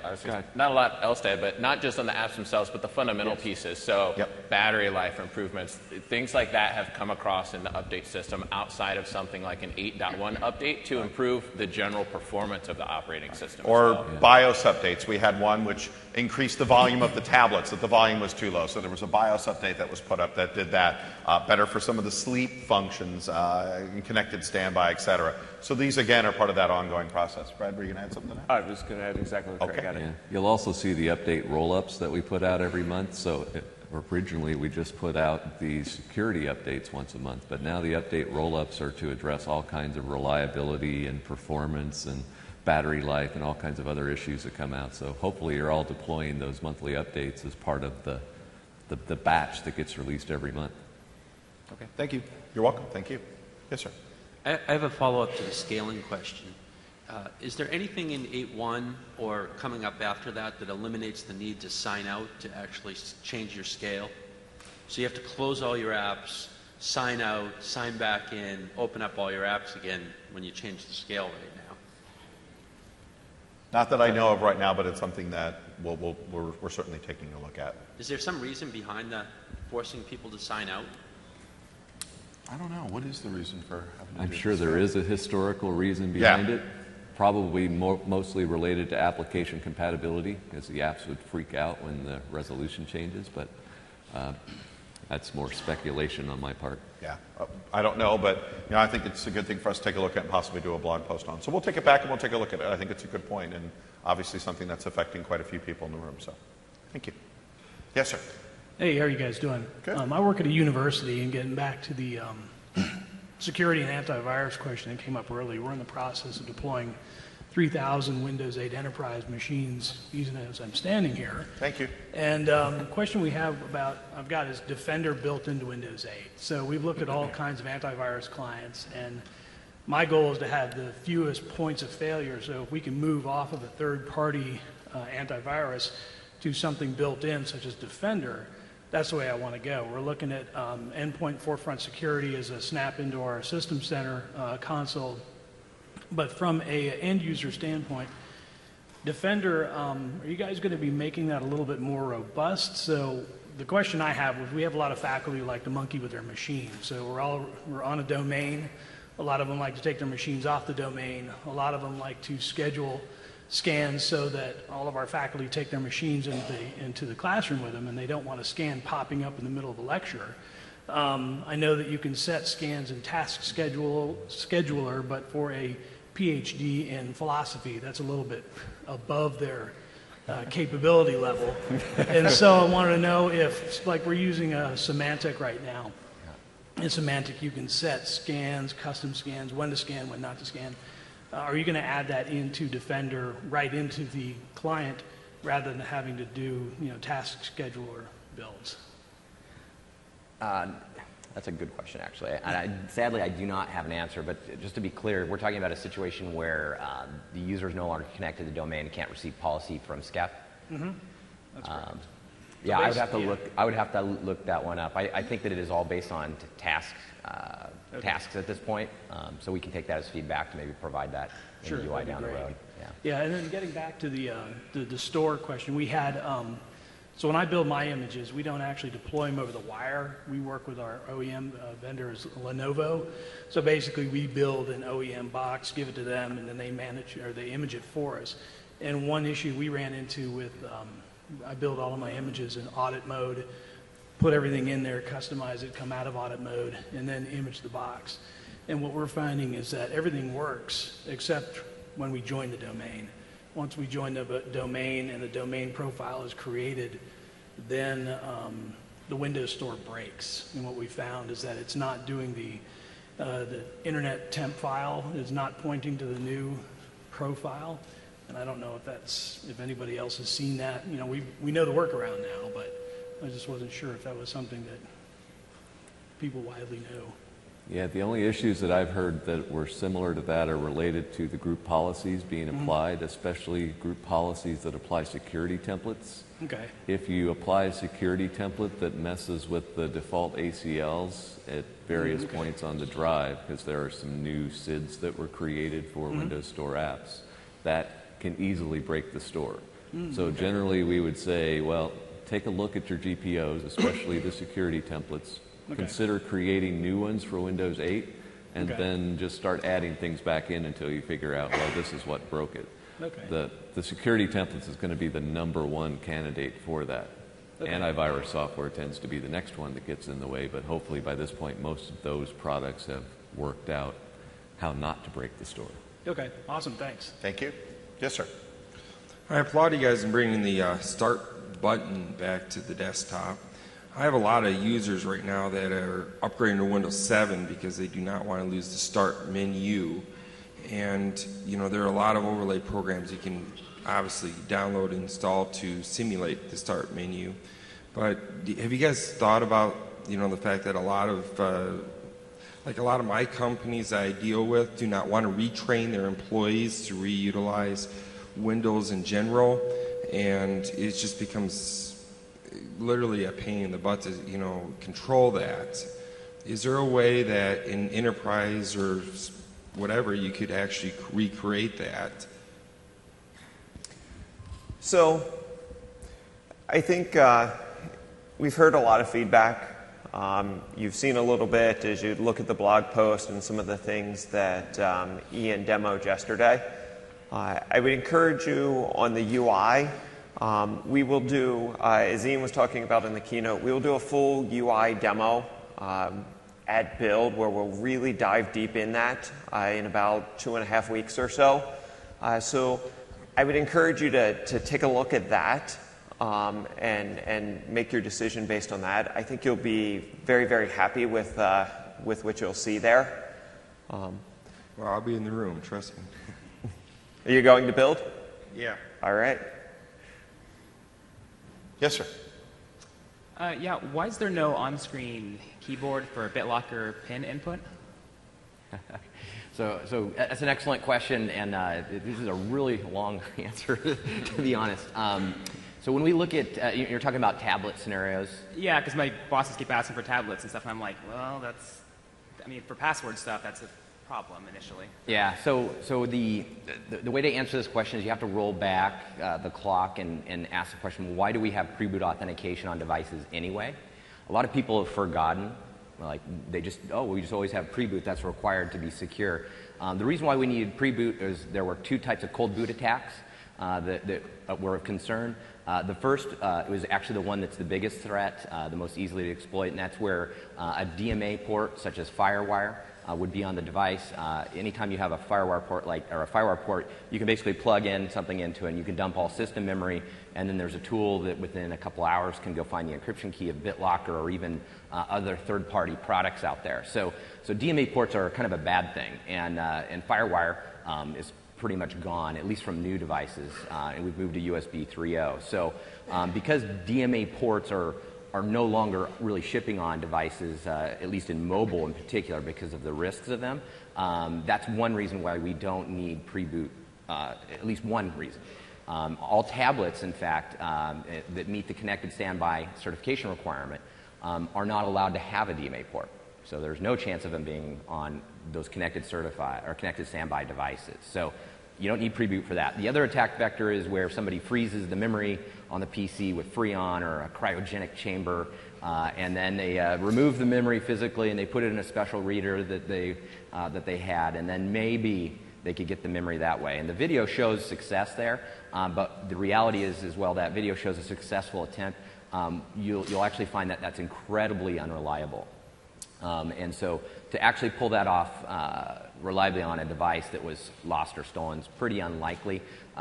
a lot else to add, but not just on the apps themselves, but the fundamental pieces. So battery life improvements, things like that have come across in the update system outside of something like an 8.1 update to improve the general performance of the operating system. Or BIOS updates. We had one which increased the volume of the tablets, that the volume was too low. So there was a BIOS update that was put up that did that. Better for some of the sleep functions, connected standby, et cetera. So these, again, are part of that ongoing process. Brad, were you going to add something to that? I was going to add exactly what Craig added. Yeah. You'll also see the update roll-ups that we put out every month. So originally we just put out the security updates once a month, but now the update roll-ups are to address all kinds of reliability and performance and battery life and all kinds of other issues that come out. So hopefully you're all deploying those monthly updates as part of the batch that gets released every month. Okay, thank you. You're welcome. Thank you. Yes, sir. I have a follow-up to the scaling question. Is there anything in 8.1 or coming up after that that eliminates the need to sign out to actually change your scale? So you have to close all your apps, sign out, sign back in, open up all your apps again when you change the scale right now. Not that I know of right now, but it's something that we're certainly taking a look at. Is there some reason behind that, forcing people to sign out? I don't know. What is the reason for having to I'm do sure this? there is a historical reason behind it. Probably mostly related to application compatibility, because the apps would freak out when the resolution changes, but that's more speculation on my part. Yeah, I don't know, but I think it's a good thing for us to take a look at and possibly do a blog post on. So we'll take it back and we'll take a look at it. I think it's a good point, and obviously something that's affecting quite a few people in the room. So, thank you. Yes, sir. Hey, how are you guys doing? Good. I work at a university, and getting back to the security and antivirus question that came up earlier, we're in the process of deploying 3,000 Windows 8 Enterprise machines using it as I'm standing here. Thank you. And the question I've got is Defender built into Windows 8. So we've looked at all kinds of antivirus clients, and my goal is to have the fewest points of failure. So if we can move off of a third-party antivirus to something built in, such as Defender, that's the way I want to go. We're looking at Endpoint Forefront Security as a snap into our System Center console. But from a end user standpoint, Defender, are you guys going to be making that a little bit more robust? So the question I have is we have a lot of faculty who like to monkey with their machines. So we're on a domain. A lot of them like to take their machines off the domain. A lot of them like to schedule scans so that all of our faculty take their machines into the classroom with them, and they don't want a scan popping up in the middle of a lecture. I know that you can set scans in Task Scheduler, but for a PhD in philosophy, that's a little bit above their capability level. And so I wanted to know if, like we're using a Symantec right now. In Symantec, you can set scans, custom scans, when to scan, when not to scan. Are you going to add that into Defender right into the client rather than having to do, Task Scheduler builds? That's a good question, actually. Sadly, I do not have an answer, but just to be clear, we're talking about a situation where the user is no longer connected to the domain and can't receive policy from SCEP. Mm-hmm. That's correct. Yeah, I would have to look. I would have to look that one up. I think that it is all based on tasks at this point, so we can take that as feedback to maybe provide that in the UI down the road. Yeah, and then getting back to the store question, we had. So when I build my images, we don't actually deploy them over the wire. We work with our OEM vendors, Lenovo. So basically, we build an OEM box, give it to them, and then they manage or they image it for us. And one issue we ran into with I build all of my images in audit mode, put everything in there, customize it, come out of audit mode, and then image the box. And what we're finding is that everything works except when we join the domain. Once we join the domain and the domain profile is created, then the Windows Store breaks. And what we found is that it's not doing the internet temp file is not pointing to the new profile. And I don't know if anybody else has seen that. We know the workaround now, but I just wasn't sure if that was something that people widely know. Yeah, the only issues that I've heard that were similar to that are related to the group policies being applied, especially group policies that apply security templates. Okay. If you apply a security template that messes with the default ACLs at various points on the drive, because there are some new SIDs that were created for Windows Store apps, that can easily break the store. So generally we would say, well, take a look at your GPOs, especially the security templates. Consider creating new ones for Windows 8, and then just start adding things back in until you figure out, well, this is what broke it. The security templates is going to be the #1 candidate for that. Antivirus software tends to be the next one that gets in the way, but hopefully by this point most of those products have worked out how not to break the store. Okay, awesome, thanks. Thank you. Yes, sir. I applaud you guys in bringing the start button back to the desktop. I have a lot of users right now that are upgrading to Windows 7 because they do not want to lose the start menu. And, there are a lot of overlay programs you can obviously download and install to simulate the start menu. But have you guys thought about, the fact that a lot of my companies I deal with do not want to retrain their employees to reutilize Windows in general, and it just becomes literally a pain in the butt to control that. Is there a way that in enterprise or whatever you could actually recreate that? So I think we've heard a lot of feedback. You've seen a little bit as you look at the blog post and some of the things that Ian demoed yesterday. I would encourage you on the UI. We will do, as Ian was talking about in the keynote, we will do a full UI demo at Build where we'll really dive deep in that in about 2.5 weeks or so. So I would encourage you to take a look at that and make your decision based on that. I think you'll be very, very happy with what you'll see there. Well, I'll be in the room, trust me. Are you going to Build? Yeah. All right. Yes, sir. Yeah, why is there no on-screen keyboard for BitLocker pin input? So that's an excellent question, and this is a really long answer, to be honest. So when we look at, you're talking about tablet scenarios? Yeah, because my bosses keep asking for tablets and stuff, and I'm like, well, for password stuff, that's problem initially. Yeah, so the way to answer this question is you have to roll back the clock and ask the question, why do we have pre-boot authentication on devices anyway? A lot of people have forgotten, like we just always have pre-boot, that's required to be secure. The reason why we needed pre-boot is there were two types of cold boot attacks that were of concern. The first was actually the one that's the biggest threat, the most easily to exploit, and that's where a DMA port such as FireWire would be on the device. Anytime you have a FireWire port, or a FireWire port, you can basically plug in something into it, and you can dump all system memory, and then there's a tool that within a couple hours can go find the encryption key of BitLocker or even other third-party products out there. So DMA ports are kind of a bad thing, and FireWire is pretty much gone, at least from new devices, and we've moved to USB 3.0. So because DMA ports are no longer really shipping on devices, at least in mobile in particular, because of the risks of them, that's one reason why we don't need pre-boot, at least one reason. All tablets, in fact, that meet the connected standby certification requirement are not allowed to have a DMA port. So there's no chance of them being on those connected standby devices. So you don't need pre-boot for that. The other attack vector is where somebody freezes the memory on the PC with Freon or a cryogenic chamber, and then they remove the memory physically and they put it in a special reader that they had, and then maybe they could get the memory that way. And the video shows success there, but the reality is as well that video shows a successful attempt. You'll actually find that that's incredibly unreliable. And so to actually pull that off reliably on a device that was lost or stolen is pretty unlikely.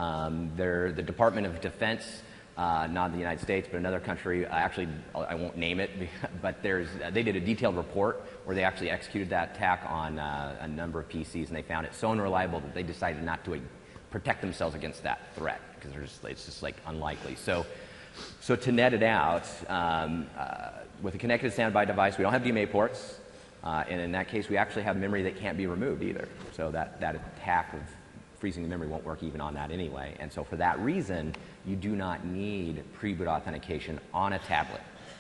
The Department of Defense, not in the United States, but another country, actually I won't name it, but they did a detailed report where they actually executed that attack on a number of PCs, and they found it so unreliable that they decided not to protect themselves against that threat, because it's just like unlikely. So to net it out, with a connected standby device, we don't have DMA ports, and in that case, we actually have memory that can't be removed either. So that attack of freezing the memory won't work even on that anyway. And so for that reason, you do not need pre-boot authentication on a tablet.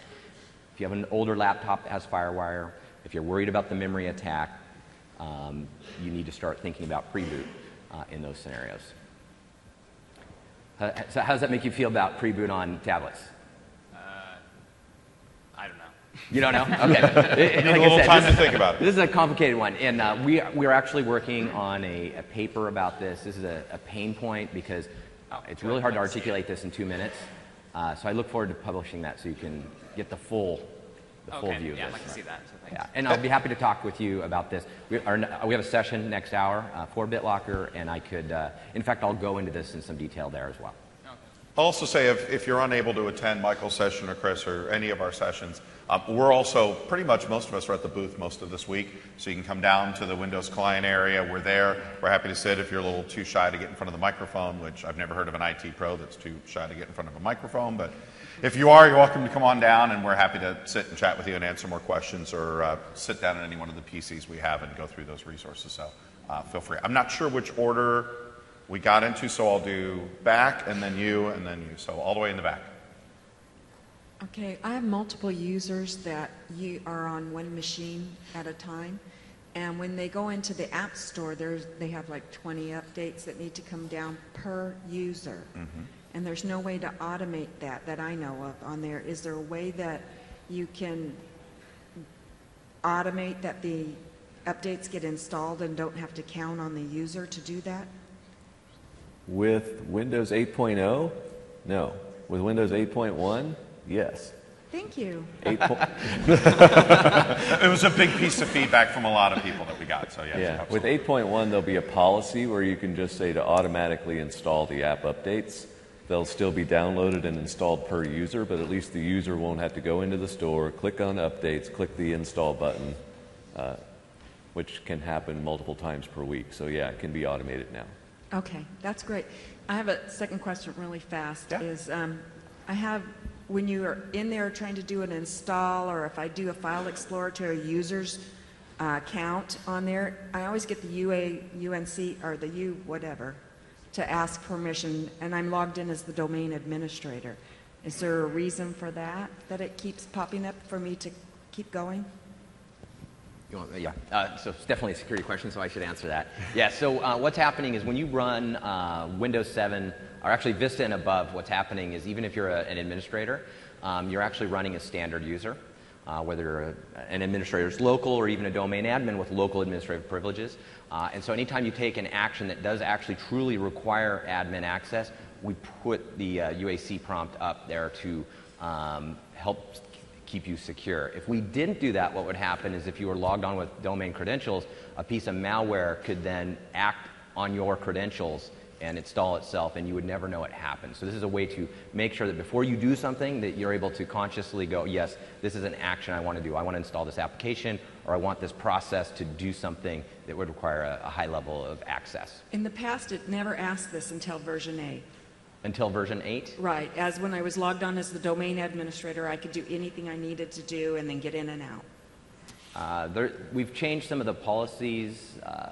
If you have an older laptop that has FireWire, if you're worried about the memory attack, you need to start thinking about pre-boot in those scenarios. So how does that make you feel about pre-boot on tablets? I don't know. You don't know? Okay. You need a little time to think about it. This is a complicated one, and we're actually working on a paper about this. This is a pain point because it's really hard to articulate this in 2 minutes. So I look forward to publishing that so you can get the full view of this. Yeah, I'd like to see that. So thanks. Yeah, and I'll be happy to talk with you about this. We have a session next hour for BitLocker, and I could, in fact, I'll go into this in some detail there as well. I'll also say if you're unable to attend Michael's session or Chris or any of our sessions, we're also, pretty much most of us are at the booth most of this week, so you can come down to the Windows client area. We're there. We're happy to sit if you're a little too shy to get in front of the microphone, which I've never heard of an IT pro that's too shy to get in front of a microphone, but if you are, you're welcome to come on down, and we're happy to sit and chat with you and answer more questions, or sit down at any one of the PCs we have and go through those resources, so feel free. I'm not sure which order we got into, so I'll do back, and then you, so all the way in the back. Okay, I have multiple users that are on one machine at a time, and when they go into the App Store, they have like 20 updates that need to come down per user. Mm-hmm. And there's no way to automate that I know of on there. Is there a way that you can automate that the updates get installed and don't have to count on the user to do that? With Windows 8.0, no. With Windows 8.1, yes. Thank you. It was a big piece of feedback from a lot of people that we got, so yes. Yeah, with 8.1, there'll be a policy where you can just say to automatically install the app updates. They'll still be downloaded and installed per user, but at least the user won't have to go into the store, click on updates, click the install button, which can happen multiple times per week. So yeah, it can be automated now. Okay, that's great. I have a second question really fast. Yeah. Is when you are in there trying to do an install, or if I do a file explorer to a user's account on there, I always get the UNC or the U whatever to ask permission, and I'm logged in as the domain administrator. Is there a reason for that it keeps popping up for me to keep going? So it's definitely a security question, so I should answer that. Yeah, so what's happening is when you run Windows 7, or actually Vista and above, what's happening is even if you're an administrator, you're actually running a standard user, whether you're an administrator's local or even a domain admin with local administrative privileges. And so anytime you take an action that does actually truly require admin access, we put the UAC prompt up there to help keep you secure. If we didn't do that, what would happen is if you were logged on with domain credentials, a piece of malware could then act on your credentials and install itself, and you would never know it happened. So this is a way to make sure that before you do something that you're able to consciously go, yes, this is an action I want to do. I want to install this application, or I want this process to do something that would require a high level of access. In the past, it never asked this until version 8. Until version 8? Right. As when I was logged on as the domain administrator, I could do anything I needed to do and then get in and out. We've changed some of the policies.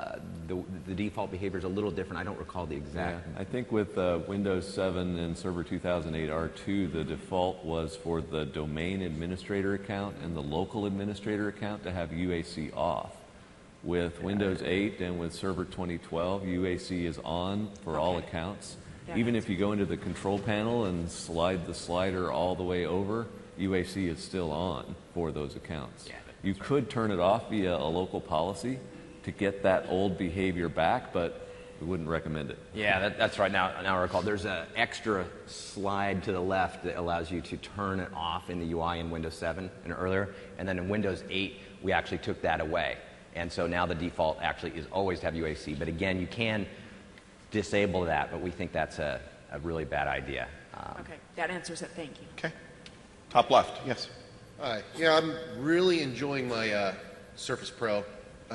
The default behavior is a little different. I don't recall the exact. Yeah, I think with Windows 7 and Server 2008 R2, the default was for the domain administrator account and the local administrator account to have UAC off. With Windows 8 and with Server 2012, UAC is on for all accounts. Even if you go into the control panel and slide the slider all the way over, UAC is still on for those accounts. You could turn it off via a local policy to get that old behavior back, but we wouldn't recommend it. Yeah, that's right. Now I recall there's an extra slide to the left that allows you to turn it off in the UI in Windows 7 and earlier. And then in Windows 8, we actually took that away. And so now the default actually is always to have UAC. But again, you can disable that, but we think that's a really bad idea. Okay, that answers it. Thank you. Okay. Top left, yes. Hi. Yeah, I'm really enjoying my Surface Pro,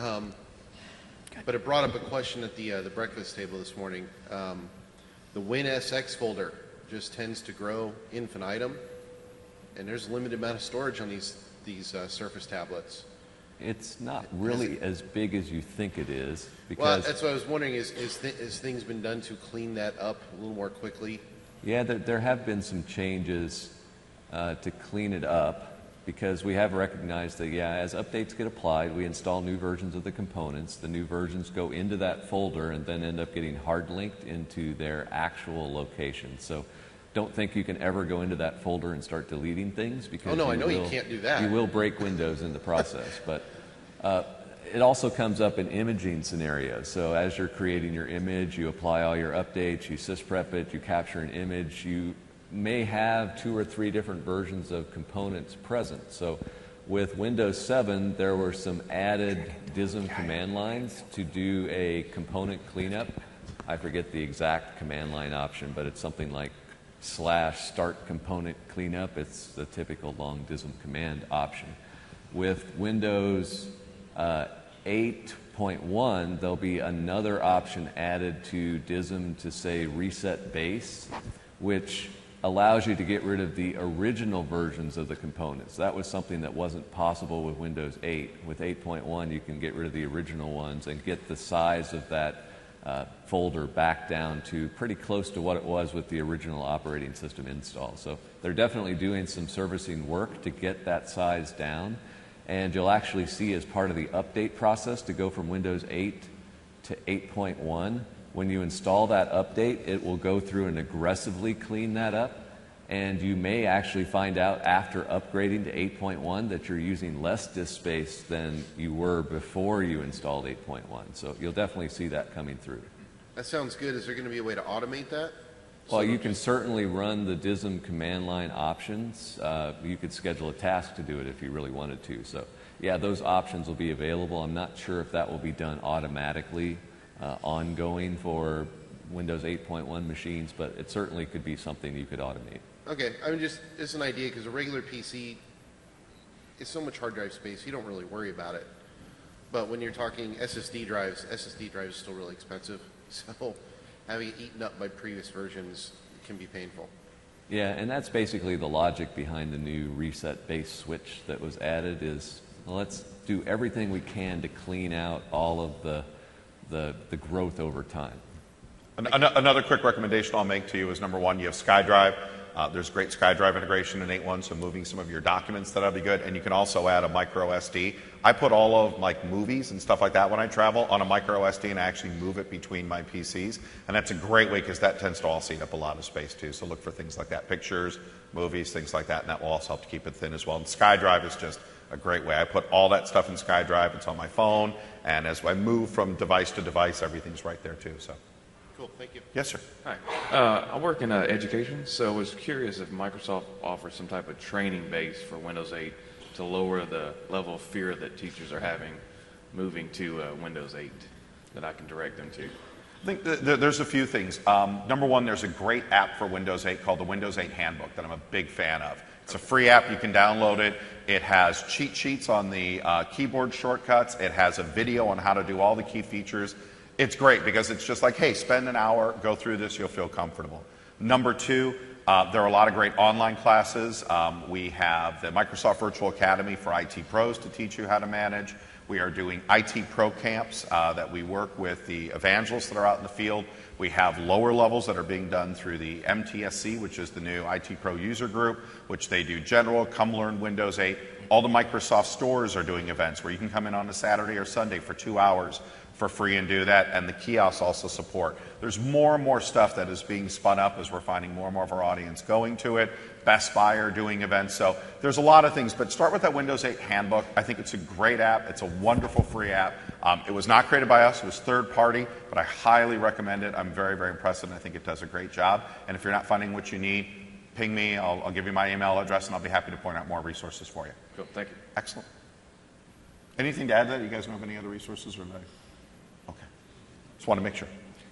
but it brought up a question at the breakfast table this morning. The WinSX folder just tends to grow infinitum, and there's a limited amount of storage on these Surface tablets. It's not really as big as you think it is. Because well, that's what I was wondering, has things been done to clean that up a little more quickly? Yeah, there have been some changes to clean it up, because we have recognized that, yeah, as updates get applied, we install new versions of the components. The new versions go into that folder and then end up getting hard linked into their actual location. So don't think you can ever go into that folder and start deleting things, because you can't do that. You will break Windows in the process. But it also comes up in imaging scenarios. So as you're creating your image, you apply all your updates, you sysprep it, you capture an image, you may have 2 or 3 different versions of components present. So with Windows 7, there were some added DISM command lines to do a component cleanup. I forget the exact command line option, but it's something like /start component cleanup. It's the typical long DISM command option. With Windows 8.1, there'll be another option added to DISM to say reset base, which allows you to get rid of the original versions of the components. That was something that wasn't possible with Windows 8. With 8.1, you can get rid of the original ones and get the size of that folder back down to pretty close to what it was with the original operating system install. So they're definitely doing some servicing work to get that size down. And you'll actually see, as part of the update process to go from Windows 8 to 8.1, when you install that update, it will go through and aggressively clean that up. And you may actually find out after upgrading to 8.1 that you're using less disk space than you were before you installed 8.1. So you'll definitely see that coming through. That sounds good. Is there going to be a way to automate that? Well, you can certainly run the DISM command line options. You could schedule a task to do it if you really wanted to. So, yeah, those options will be available. I'm not sure if that will be done automatically, ongoing for Windows 8.1 machines, but it certainly could be something you could automate. Okay, I mean, just it's an idea, because a regular PC is so much hard drive space, you don't really worry about it. But when you're talking SSD drives is still really expensive. So having it eaten up by previous versions can be painful. Yeah, and that's basically the logic behind the new reset base switch that was added is, well, let's do everything we can to clean out all of the growth over time. Another quick recommendation I'll make to you is, number one, you have SkyDrive. There's great SkyDrive integration in 8.1, so moving some of your documents, that'll be good. And you can also add a micro SD. I put all of like movies and stuff like that when I travel on a micro SD, and I actually move it between my PCs. And that's a great way because that tends to all eat up a lot of space too. So look for things like that, pictures, movies, things like that, and that will also help to keep it thin as well. And SkyDrive is just a great way. I put all that stuff in SkyDrive. It's on my phone, and as I move from device to device, everything's right there too. So. Cool, thank you. Yes, sir. Hi. I work in education, so I was curious if Microsoft offers some type of training base for Windows 8 to lower the level of fear that teachers are having moving to Windows 8 that I can direct them to. I think there's a few things. Number one, there's a great app for Windows 8 called the Windows 8 Handbook that I'm a big fan of. It's a free app. You can download it. It has cheat sheets on the keyboard shortcuts. It has a video on how to do all the key features. It's great because it's just like, hey, spend an hour, go through this, you'll feel comfortable. Number two, there are a lot of great online classes. We have the Microsoft Virtual Academy for IT pros to teach you how to manage. We are doing IT pro camps that we work with the evangelists that are out in the field. We have lower levels that are being done through the MTSC, which is the new IT pro user group, which they do general, come learn Windows 8. All the Microsoft stores are doing events where you can come in on a Saturday or Sunday for 2 hours for free and do that, and the kiosks also support. There's more and more stuff that is being spun up as we're finding more and more of our audience going to it. Best Buy are doing events, so there's a lot of things, but start with that Windows 8 Handbook. I think it's a great app. It's a wonderful free app. It was not created by us. It was third party, but I highly recommend it. I'm very, very impressed, and I think it does a great job. And if you're not finding what you need, ping me. I'll give you my email address, and I'll be happy to point out more resources for you. Cool. Thank you. Excellent. Anything to add to that? You guys don't have any other resources? Or no? Okay. Just want to make sure.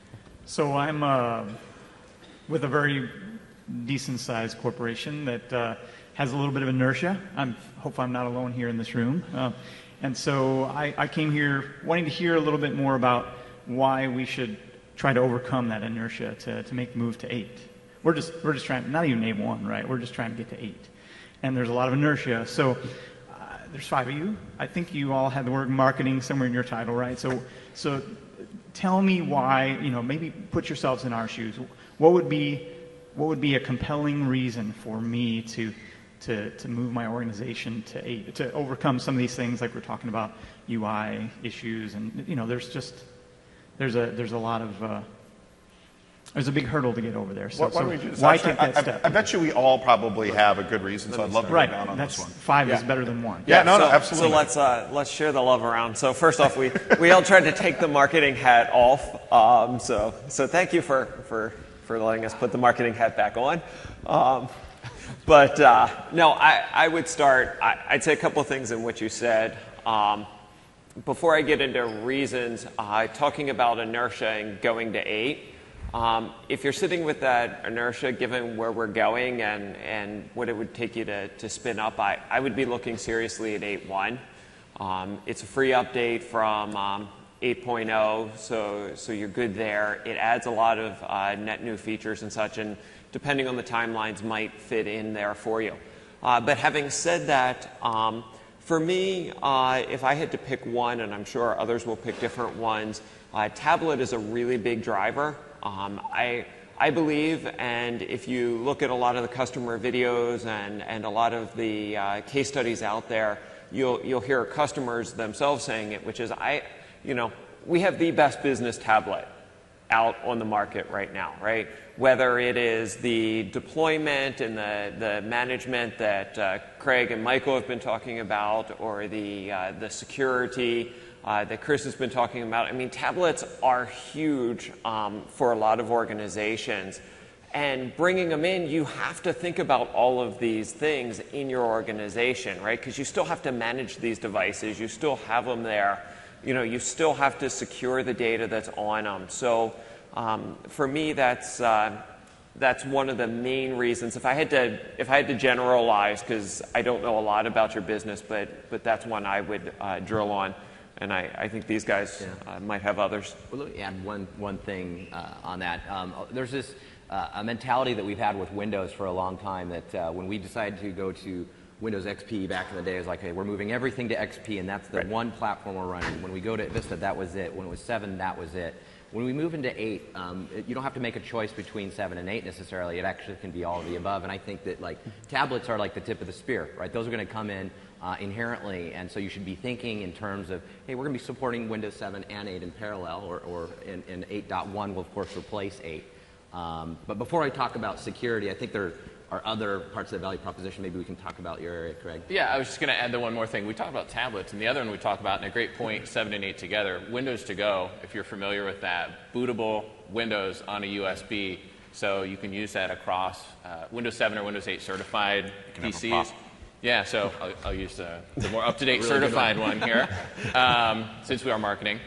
So I'm with a very decent-sized corporation that has a little bit of inertia. I hope I'm not alone here in this room. And so I came here wanting to hear a little bit more about why we should try to overcome that inertia to make the move to 8. We're just trying, not even 8.1, right? We're just trying to get to 8. And there's a lot of inertia. So there's 5 of you. I think you all had the word marketing somewhere in your title, right? So tell me why, maybe put yourselves in our shoes. What would be a compelling reason for me to move my organization to 8, to overcome some of these things like we're talking about UI issues, and there's a lot of there's a big hurdle to get over there. So why don't we do this? Why Actually, take that step? I bet you we all probably have a good reason, so I'd love to right. get down on That's this one. 5 is better than 1. Yeah, no, absolutely. So let's share the love around. So first off, we all tried to take the marketing hat off. So thank you for letting us put the marketing hat back on. But I would start. I'd say a couple of things in what you said. Before I get into reasons, talking about inertia and going to 8. If you're sitting with that inertia, given where we're going and what it would take you to spin up, I would be looking seriously at 8.1. It's a free update from 8.0, so you're good there. It adds a lot of net new features and such, and depending on the timelines, might fit in there for you. But having said that, for me, if I had to pick one, and I'm sure others will pick different ones, tablet is a really big driver. I believe, and if you look at a lot of the customer videos and a lot of the case studies out there, you'll hear customers themselves saying it, which is, we have the best business tablet out on the market right now, right? Whether it is the deployment and the management that Craig and Michael have been talking about, or the security that Chris has been talking about. I mean, tablets are huge for a lot of organizations. And bringing them in, you have to think about all of these things in your organization, right? Because you still have to manage these devices. You still have them there. You still have to secure the data that's on them. So for me, that's one of the main reasons. If I had to generalize, because I don't know a lot about your business, but that's one I would drill on. And I think these guys might have others. Well, let me add one thing on that. There's this a mentality that we've had with Windows for a long time that when we decided to go to Windows XP back in the day was like, hey, we're moving everything to XP, and that's the one platform we're running. When we go to Vista, that was it. When it was 7, that was it. When we move into 8, you don't have to make a choice between 7 and 8 necessarily. It actually can be all of the above. And I think that like tablets are like the tip of the spear, right? Those are going to come in inherently, and so you should be thinking in terms of, hey, we're going to be supporting Windows 7 and 8 in parallel, or in 8.1 will of course replace 8. But before I talk about security, I think there are other parts of the value proposition. Maybe we can talk about your area, Craig. Yeah, I was just going to add the one more thing. We talked about tablets, and the other one we talked about, and a great point, 7 and 8 together, Windows to Go, if you're familiar with that, bootable Windows on a USB, so you can use that across Windows 7 or Windows 8 certified PCs. Yeah, so I'll use the more up-to-date really certified one here, since we are marketing.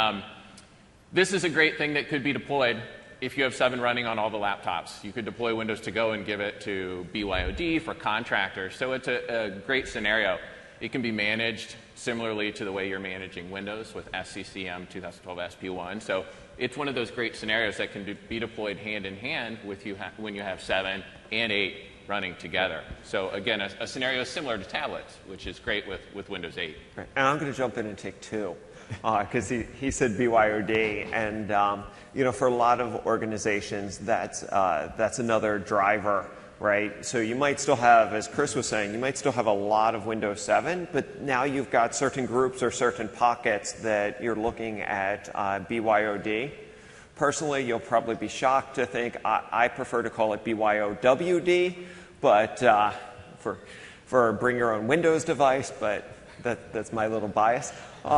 This is a great thing that could be deployed if you have 7 running on all the laptops. You could deploy Windows to Go and give it to BYOD for contractors. So it's a great scenario. It can be managed similarly to the way you're managing Windows with SCCM 2012 SP1. So it's one of those great scenarios that can be deployed hand in hand with you when you have 7 and 8 running together. So again, a scenario similar to tablets, which is great with Windows 8. Right. And I'm going to jump in and take 2. Because he said BYOD, and for a lot of organizations, that's another driver, right? So you might still have, as Chris was saying, you might still have a lot of Windows 7, but now you've got certain groups or certain pockets that you're looking at BYOD. Personally, you'll probably be shocked to think I prefer to call it BYOWD, but for bring your own Windows device, but that's my little bias.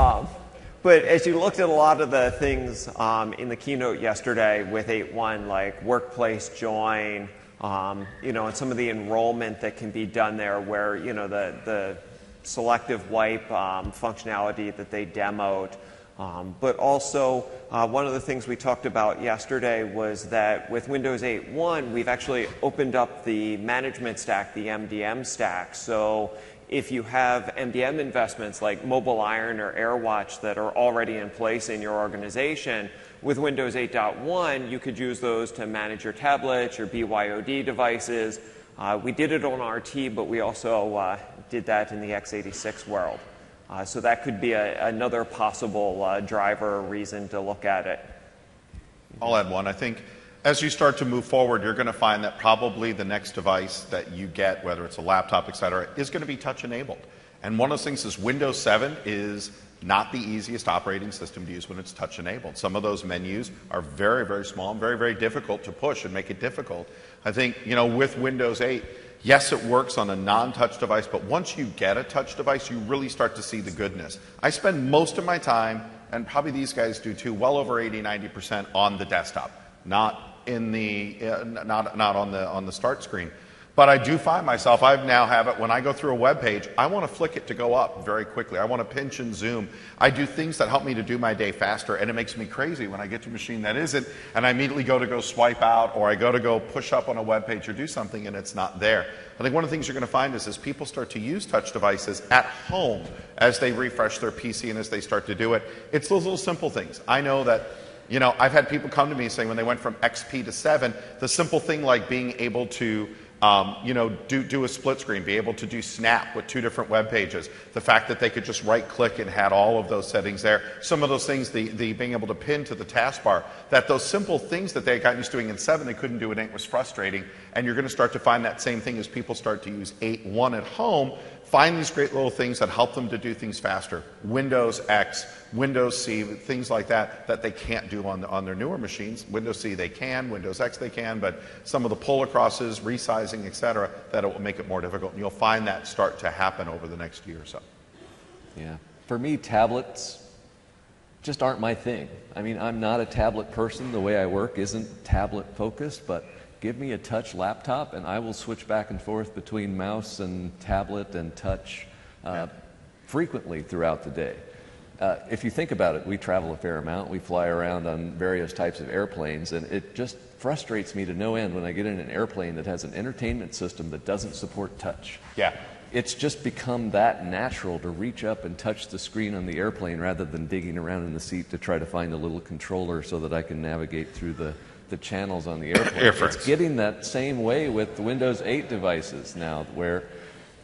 But as you looked at a lot of the things in the keynote yesterday with 8.1, like workplace join, and some of the enrollment that can be done there where, the selective wipe functionality that they demoed. But also, one of the things we talked about yesterday was that with Windows 8.1, we've actually opened up the management stack, the MDM stack. So if you have MDM investments like Mobile Iron or AirWatch that are already in place in your organization, with Windows 8.1, you could use those to manage your tablets, your BYOD devices. We did it on RT, but we also did that in the x86 world. So that could be another possible driver or reason to look at it. I'll add one. I think as you start to move forward, you're going to find that probably the next device that you get, whether it's a laptop, et cetera, is going to be touch-enabled. And one of those things is Windows 7 is not the easiest operating system to use when it's touch-enabled. Some of those menus are very, very small and very, very difficult to push and make it difficult. I think, with Windows 8, yes, it works on a non-touch device, but once you get a touch device, you really start to see the goodness. I spend most of my time, and probably these guys do too, well over 80-90% on the desktop, not in the not on the start screen. But I do find myself, I now have it when I go through a web page, I want to flick it to go up very quickly. I want to pinch and zoom. I do things that help me to do my day faster, and it makes me crazy when I get to a machine that isn't, and I immediately go swipe out, or I go push up on a web page or do something, and it's not there. I think one of the things you're going to find is as people start to use touch devices at home, as they refresh their PC and as they start to do it, it's those little simple things. I know that I've had people come to me saying when they went from XP to 7, the simple thing like being able to do a split screen, be able to do Snap with 2 different web pages, the fact that they could just right-click and had all of those settings there, some of those things, the being able to pin to the taskbar, that those simple things that they got used to doing in 7 they couldn't do in 8 was frustrating, and you're going to start to find that same thing as people start to use 8.1 at home, find these great little things that help them to do things faster. Windows X, Windows C, things like that they can't do on their newer machines. Windows C they can, Windows X they can, but some of the pull acrosses, resizing, etc., that it will make it more difficult. And you'll find that start to happen over the next year or so. Yeah. For me, tablets just aren't my thing. I mean, I'm not a tablet person. The way I work isn't tablet focused, but give me a touch laptop and I will switch back and forth between mouse and tablet and touch frequently throughout the day. If you think about it, we travel a fair amount. We fly around on various types of airplanes, and it just frustrates me to no end when I get in an airplane that has an entertainment system that doesn't support touch. Yeah. It's just become that natural to reach up and touch the screen on the airplane rather than digging around in the seat to try to find a little controller so that I can navigate through the channels on the airplane. It's getting that same way with the Windows 8 devices now, where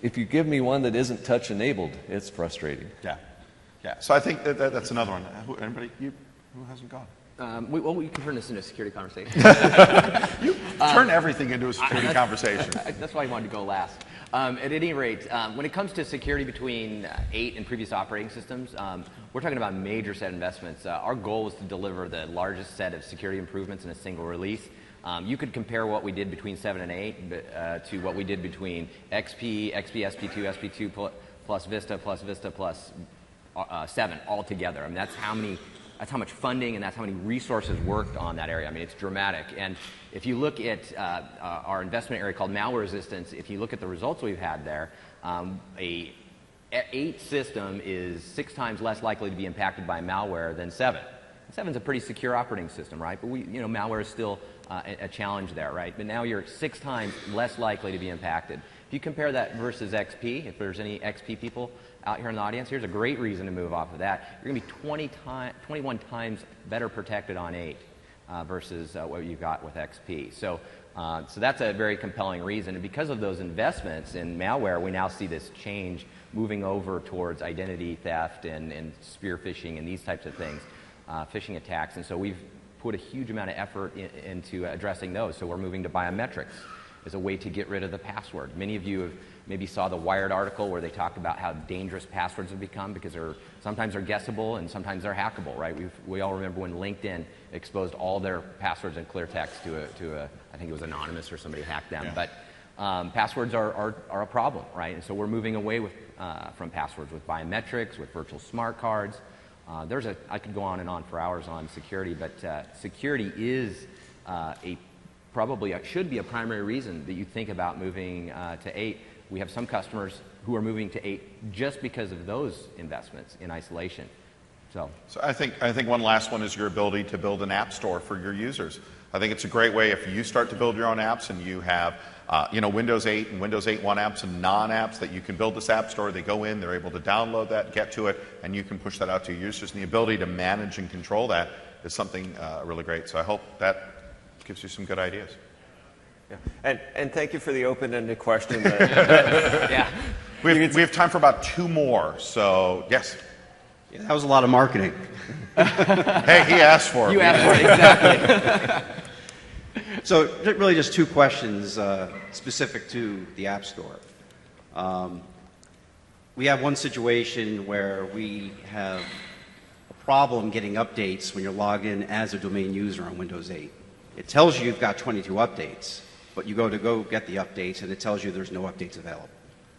if you give me one that isn't touch enabled, it's frustrating. Yeah. Yeah. So I think that's another one. Anybody? Who hasn't gone? We can turn this into a security conversation. You turn everything into a security conversation. That's why I wanted to go last. At any rate, when it comes to security between 8 and previous operating systems, we're talking about major set investments. Our goal is to deliver the largest set of security improvements in a single release. You could compare what we did between 7 and 8 to what we did between XP, SP2, SP2 plus Vista plus 7 all together. I mean, that's how much funding and that's how many resources worked on that area. I mean, it's dramatic. And if you look at our investment area called malware resistance, if you look at the results we've had there, a 8 system is 6 times less likely to be impacted by malware than 7. 7's a pretty secure operating system, right? But malware is still a challenge there, right? But now you're 6 times less likely to be impacted. If you compare that versus XP, if there's any XP people out here in the audience, here's a great reason to move off of that. You're going to be 21 times better protected on 8 versus what you've got with XP. So that's a very compelling reason. And because of those investments in malware, we now see this change moving over towards identity theft and spear phishing and these types of things, phishing attacks. And so we've put a huge amount of effort into addressing those. So we're moving to biometrics as a way to get rid of the password. Many of you have maybe saw the Wired article where they talked about how dangerous passwords have become because sometimes they're guessable and sometimes they're hackable, right? We all remember when LinkedIn exposed all their passwords in clear text to a I think it was Anonymous or somebody hacked them. Yeah. But passwords are a problem, right? And so we're moving away from passwords with biometrics, with virtual smart cards. I could go on and on for hours on security, but security is should be a primary reason that you think about moving to 8. We have some customers who are moving to 8 just because of those investments in isolation. So I think one last one is your ability to build an app store for your users. I think it's a great way if you start to build your own apps and you have Windows 8 and Windows 8.1 apps and non-apps that you can build this app store. They go in, they're able to download that, get to it, and you can push that out to your users. And the ability to manage and control that is something really great. So I hope that gives you some good ideas. Yeah. And thank you for the open-ended question. Yeah. We have time for about 2 more. So, yes. Yeah, that was a lot of marketing. Hey, he asked for it. You asked for it, exactly. So really just 2 questions specific to the App Store. We have one situation where we have a problem getting updates when you're logged in as a domain user on Windows 8. It tells you you've got 22 updates, but you go get the updates and it tells you there's no updates available.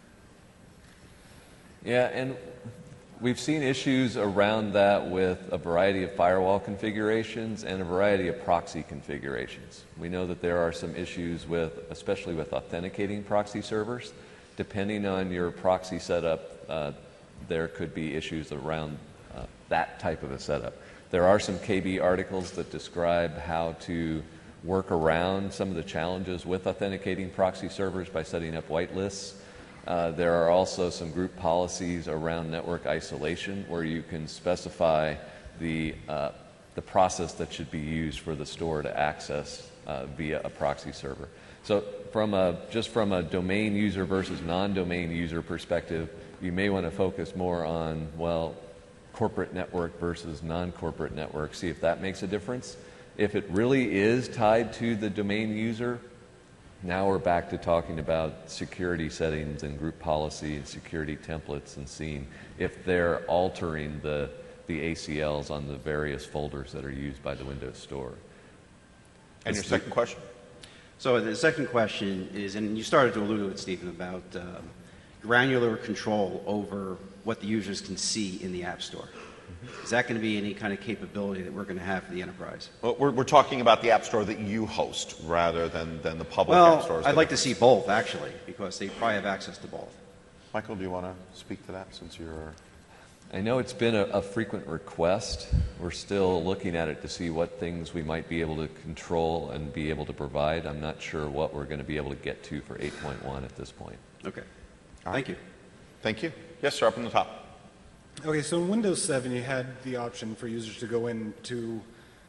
Yeah, and we've seen issues around that with a variety of firewall configurations and a variety of proxy configurations. We know that there are some issues especially with authenticating proxy servers. Depending on your proxy setup, there could be issues around that type of a setup. There are some KB articles that describe how to work around some of the challenges with authenticating proxy servers by setting up whitelists. There are also some group policies around network isolation where you can specify the process that should be used for the store to access via a proxy server. So just from a domain user versus non-domain user perspective, you may want to focus more on, corporate network versus non-corporate network, see if that makes a difference. If it really is tied to the domain user, now we're back to talking about security settings and group policy and security templates and seeing if they're altering the ACLs on the various folders that are used by the Windows Store. And your second question? So the second question is, and you started to allude to it, Stephen, about granular control over what the users can see in the App Store. Is that going to be any kind of capability that we're going to have for the enterprise? Well, we're talking about the App Store that you host rather than the public App Stores. I'd like to see both, actually, because they probably have access to both. Michael, do you want to speak to that since you're... I know it's been a frequent request. We're still looking at it to see what things we might be able to control and be able to provide. I'm not sure what we're going to be able to get to for 8.1 at this point. Okay. Thank you. Thank you. Yes, sir, up in the top. Okay, so in Windows 7, you had the option for users to go into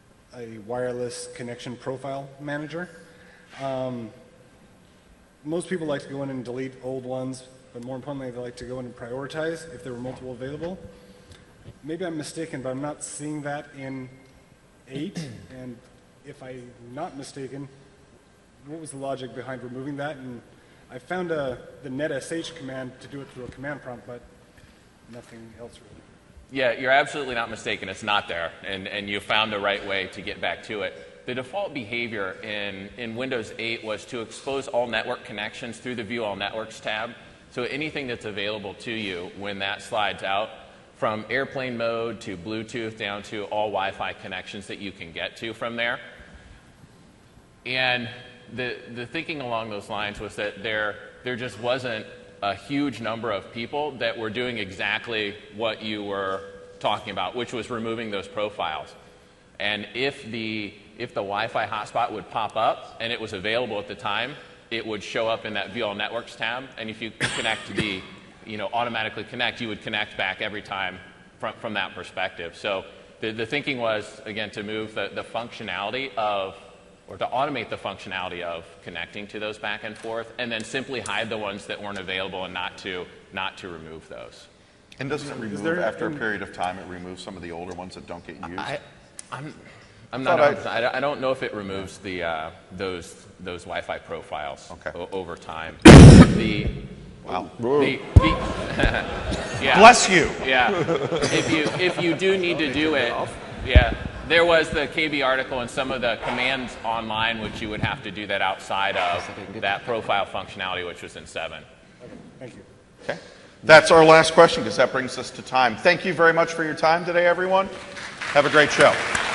a wireless connection profile manager. Most people like to go in and delete old ones, but more importantly, they like to go in and prioritize if there were multiple available. Maybe I'm mistaken, but I'm not seeing that in 8. And if I'm not mistaken, what was the logic behind removing that? And I found the netsh command to do it through a command prompt, but nothing else really. Yeah, you're absolutely not mistaken. It's not there, and you found the right way to get back to it. The default behavior in Windows 8 was to expose all network connections through the View All Networks tab. So anything that's available to you when that slides out, from airplane mode to Bluetooth down to all Wi-Fi connections that you can get to from there. And the thinking along those lines was that there just wasn't a huge number of people that were doing exactly what you were talking about, which was removing those profiles. And if the Wi-Fi hotspot would pop up and it was available at the time, it would show up in that View All Networks tab. And if you connect automatically connect, you would connect back every time from that perspective. So the thinking was, again, to move the functionality of, or to automate the functionality of connecting to those back and forth, and then simply hide the ones that weren't available and not to remove those. And doesn't it remove, after a period of time, it removes some of the older ones that don't get used? I don't know if it removes the those Wi-Fi profiles over time. Wow. Yeah. Bless you. Yeah. If you do need to do it, yeah. There was the KB article and some of the commands online, which you would have to do that outside of that profile functionality, which was in 7. Okay, thank you. Okay. That's our last question because that brings us to time. Thank you very much for your time today, everyone. Have a great show.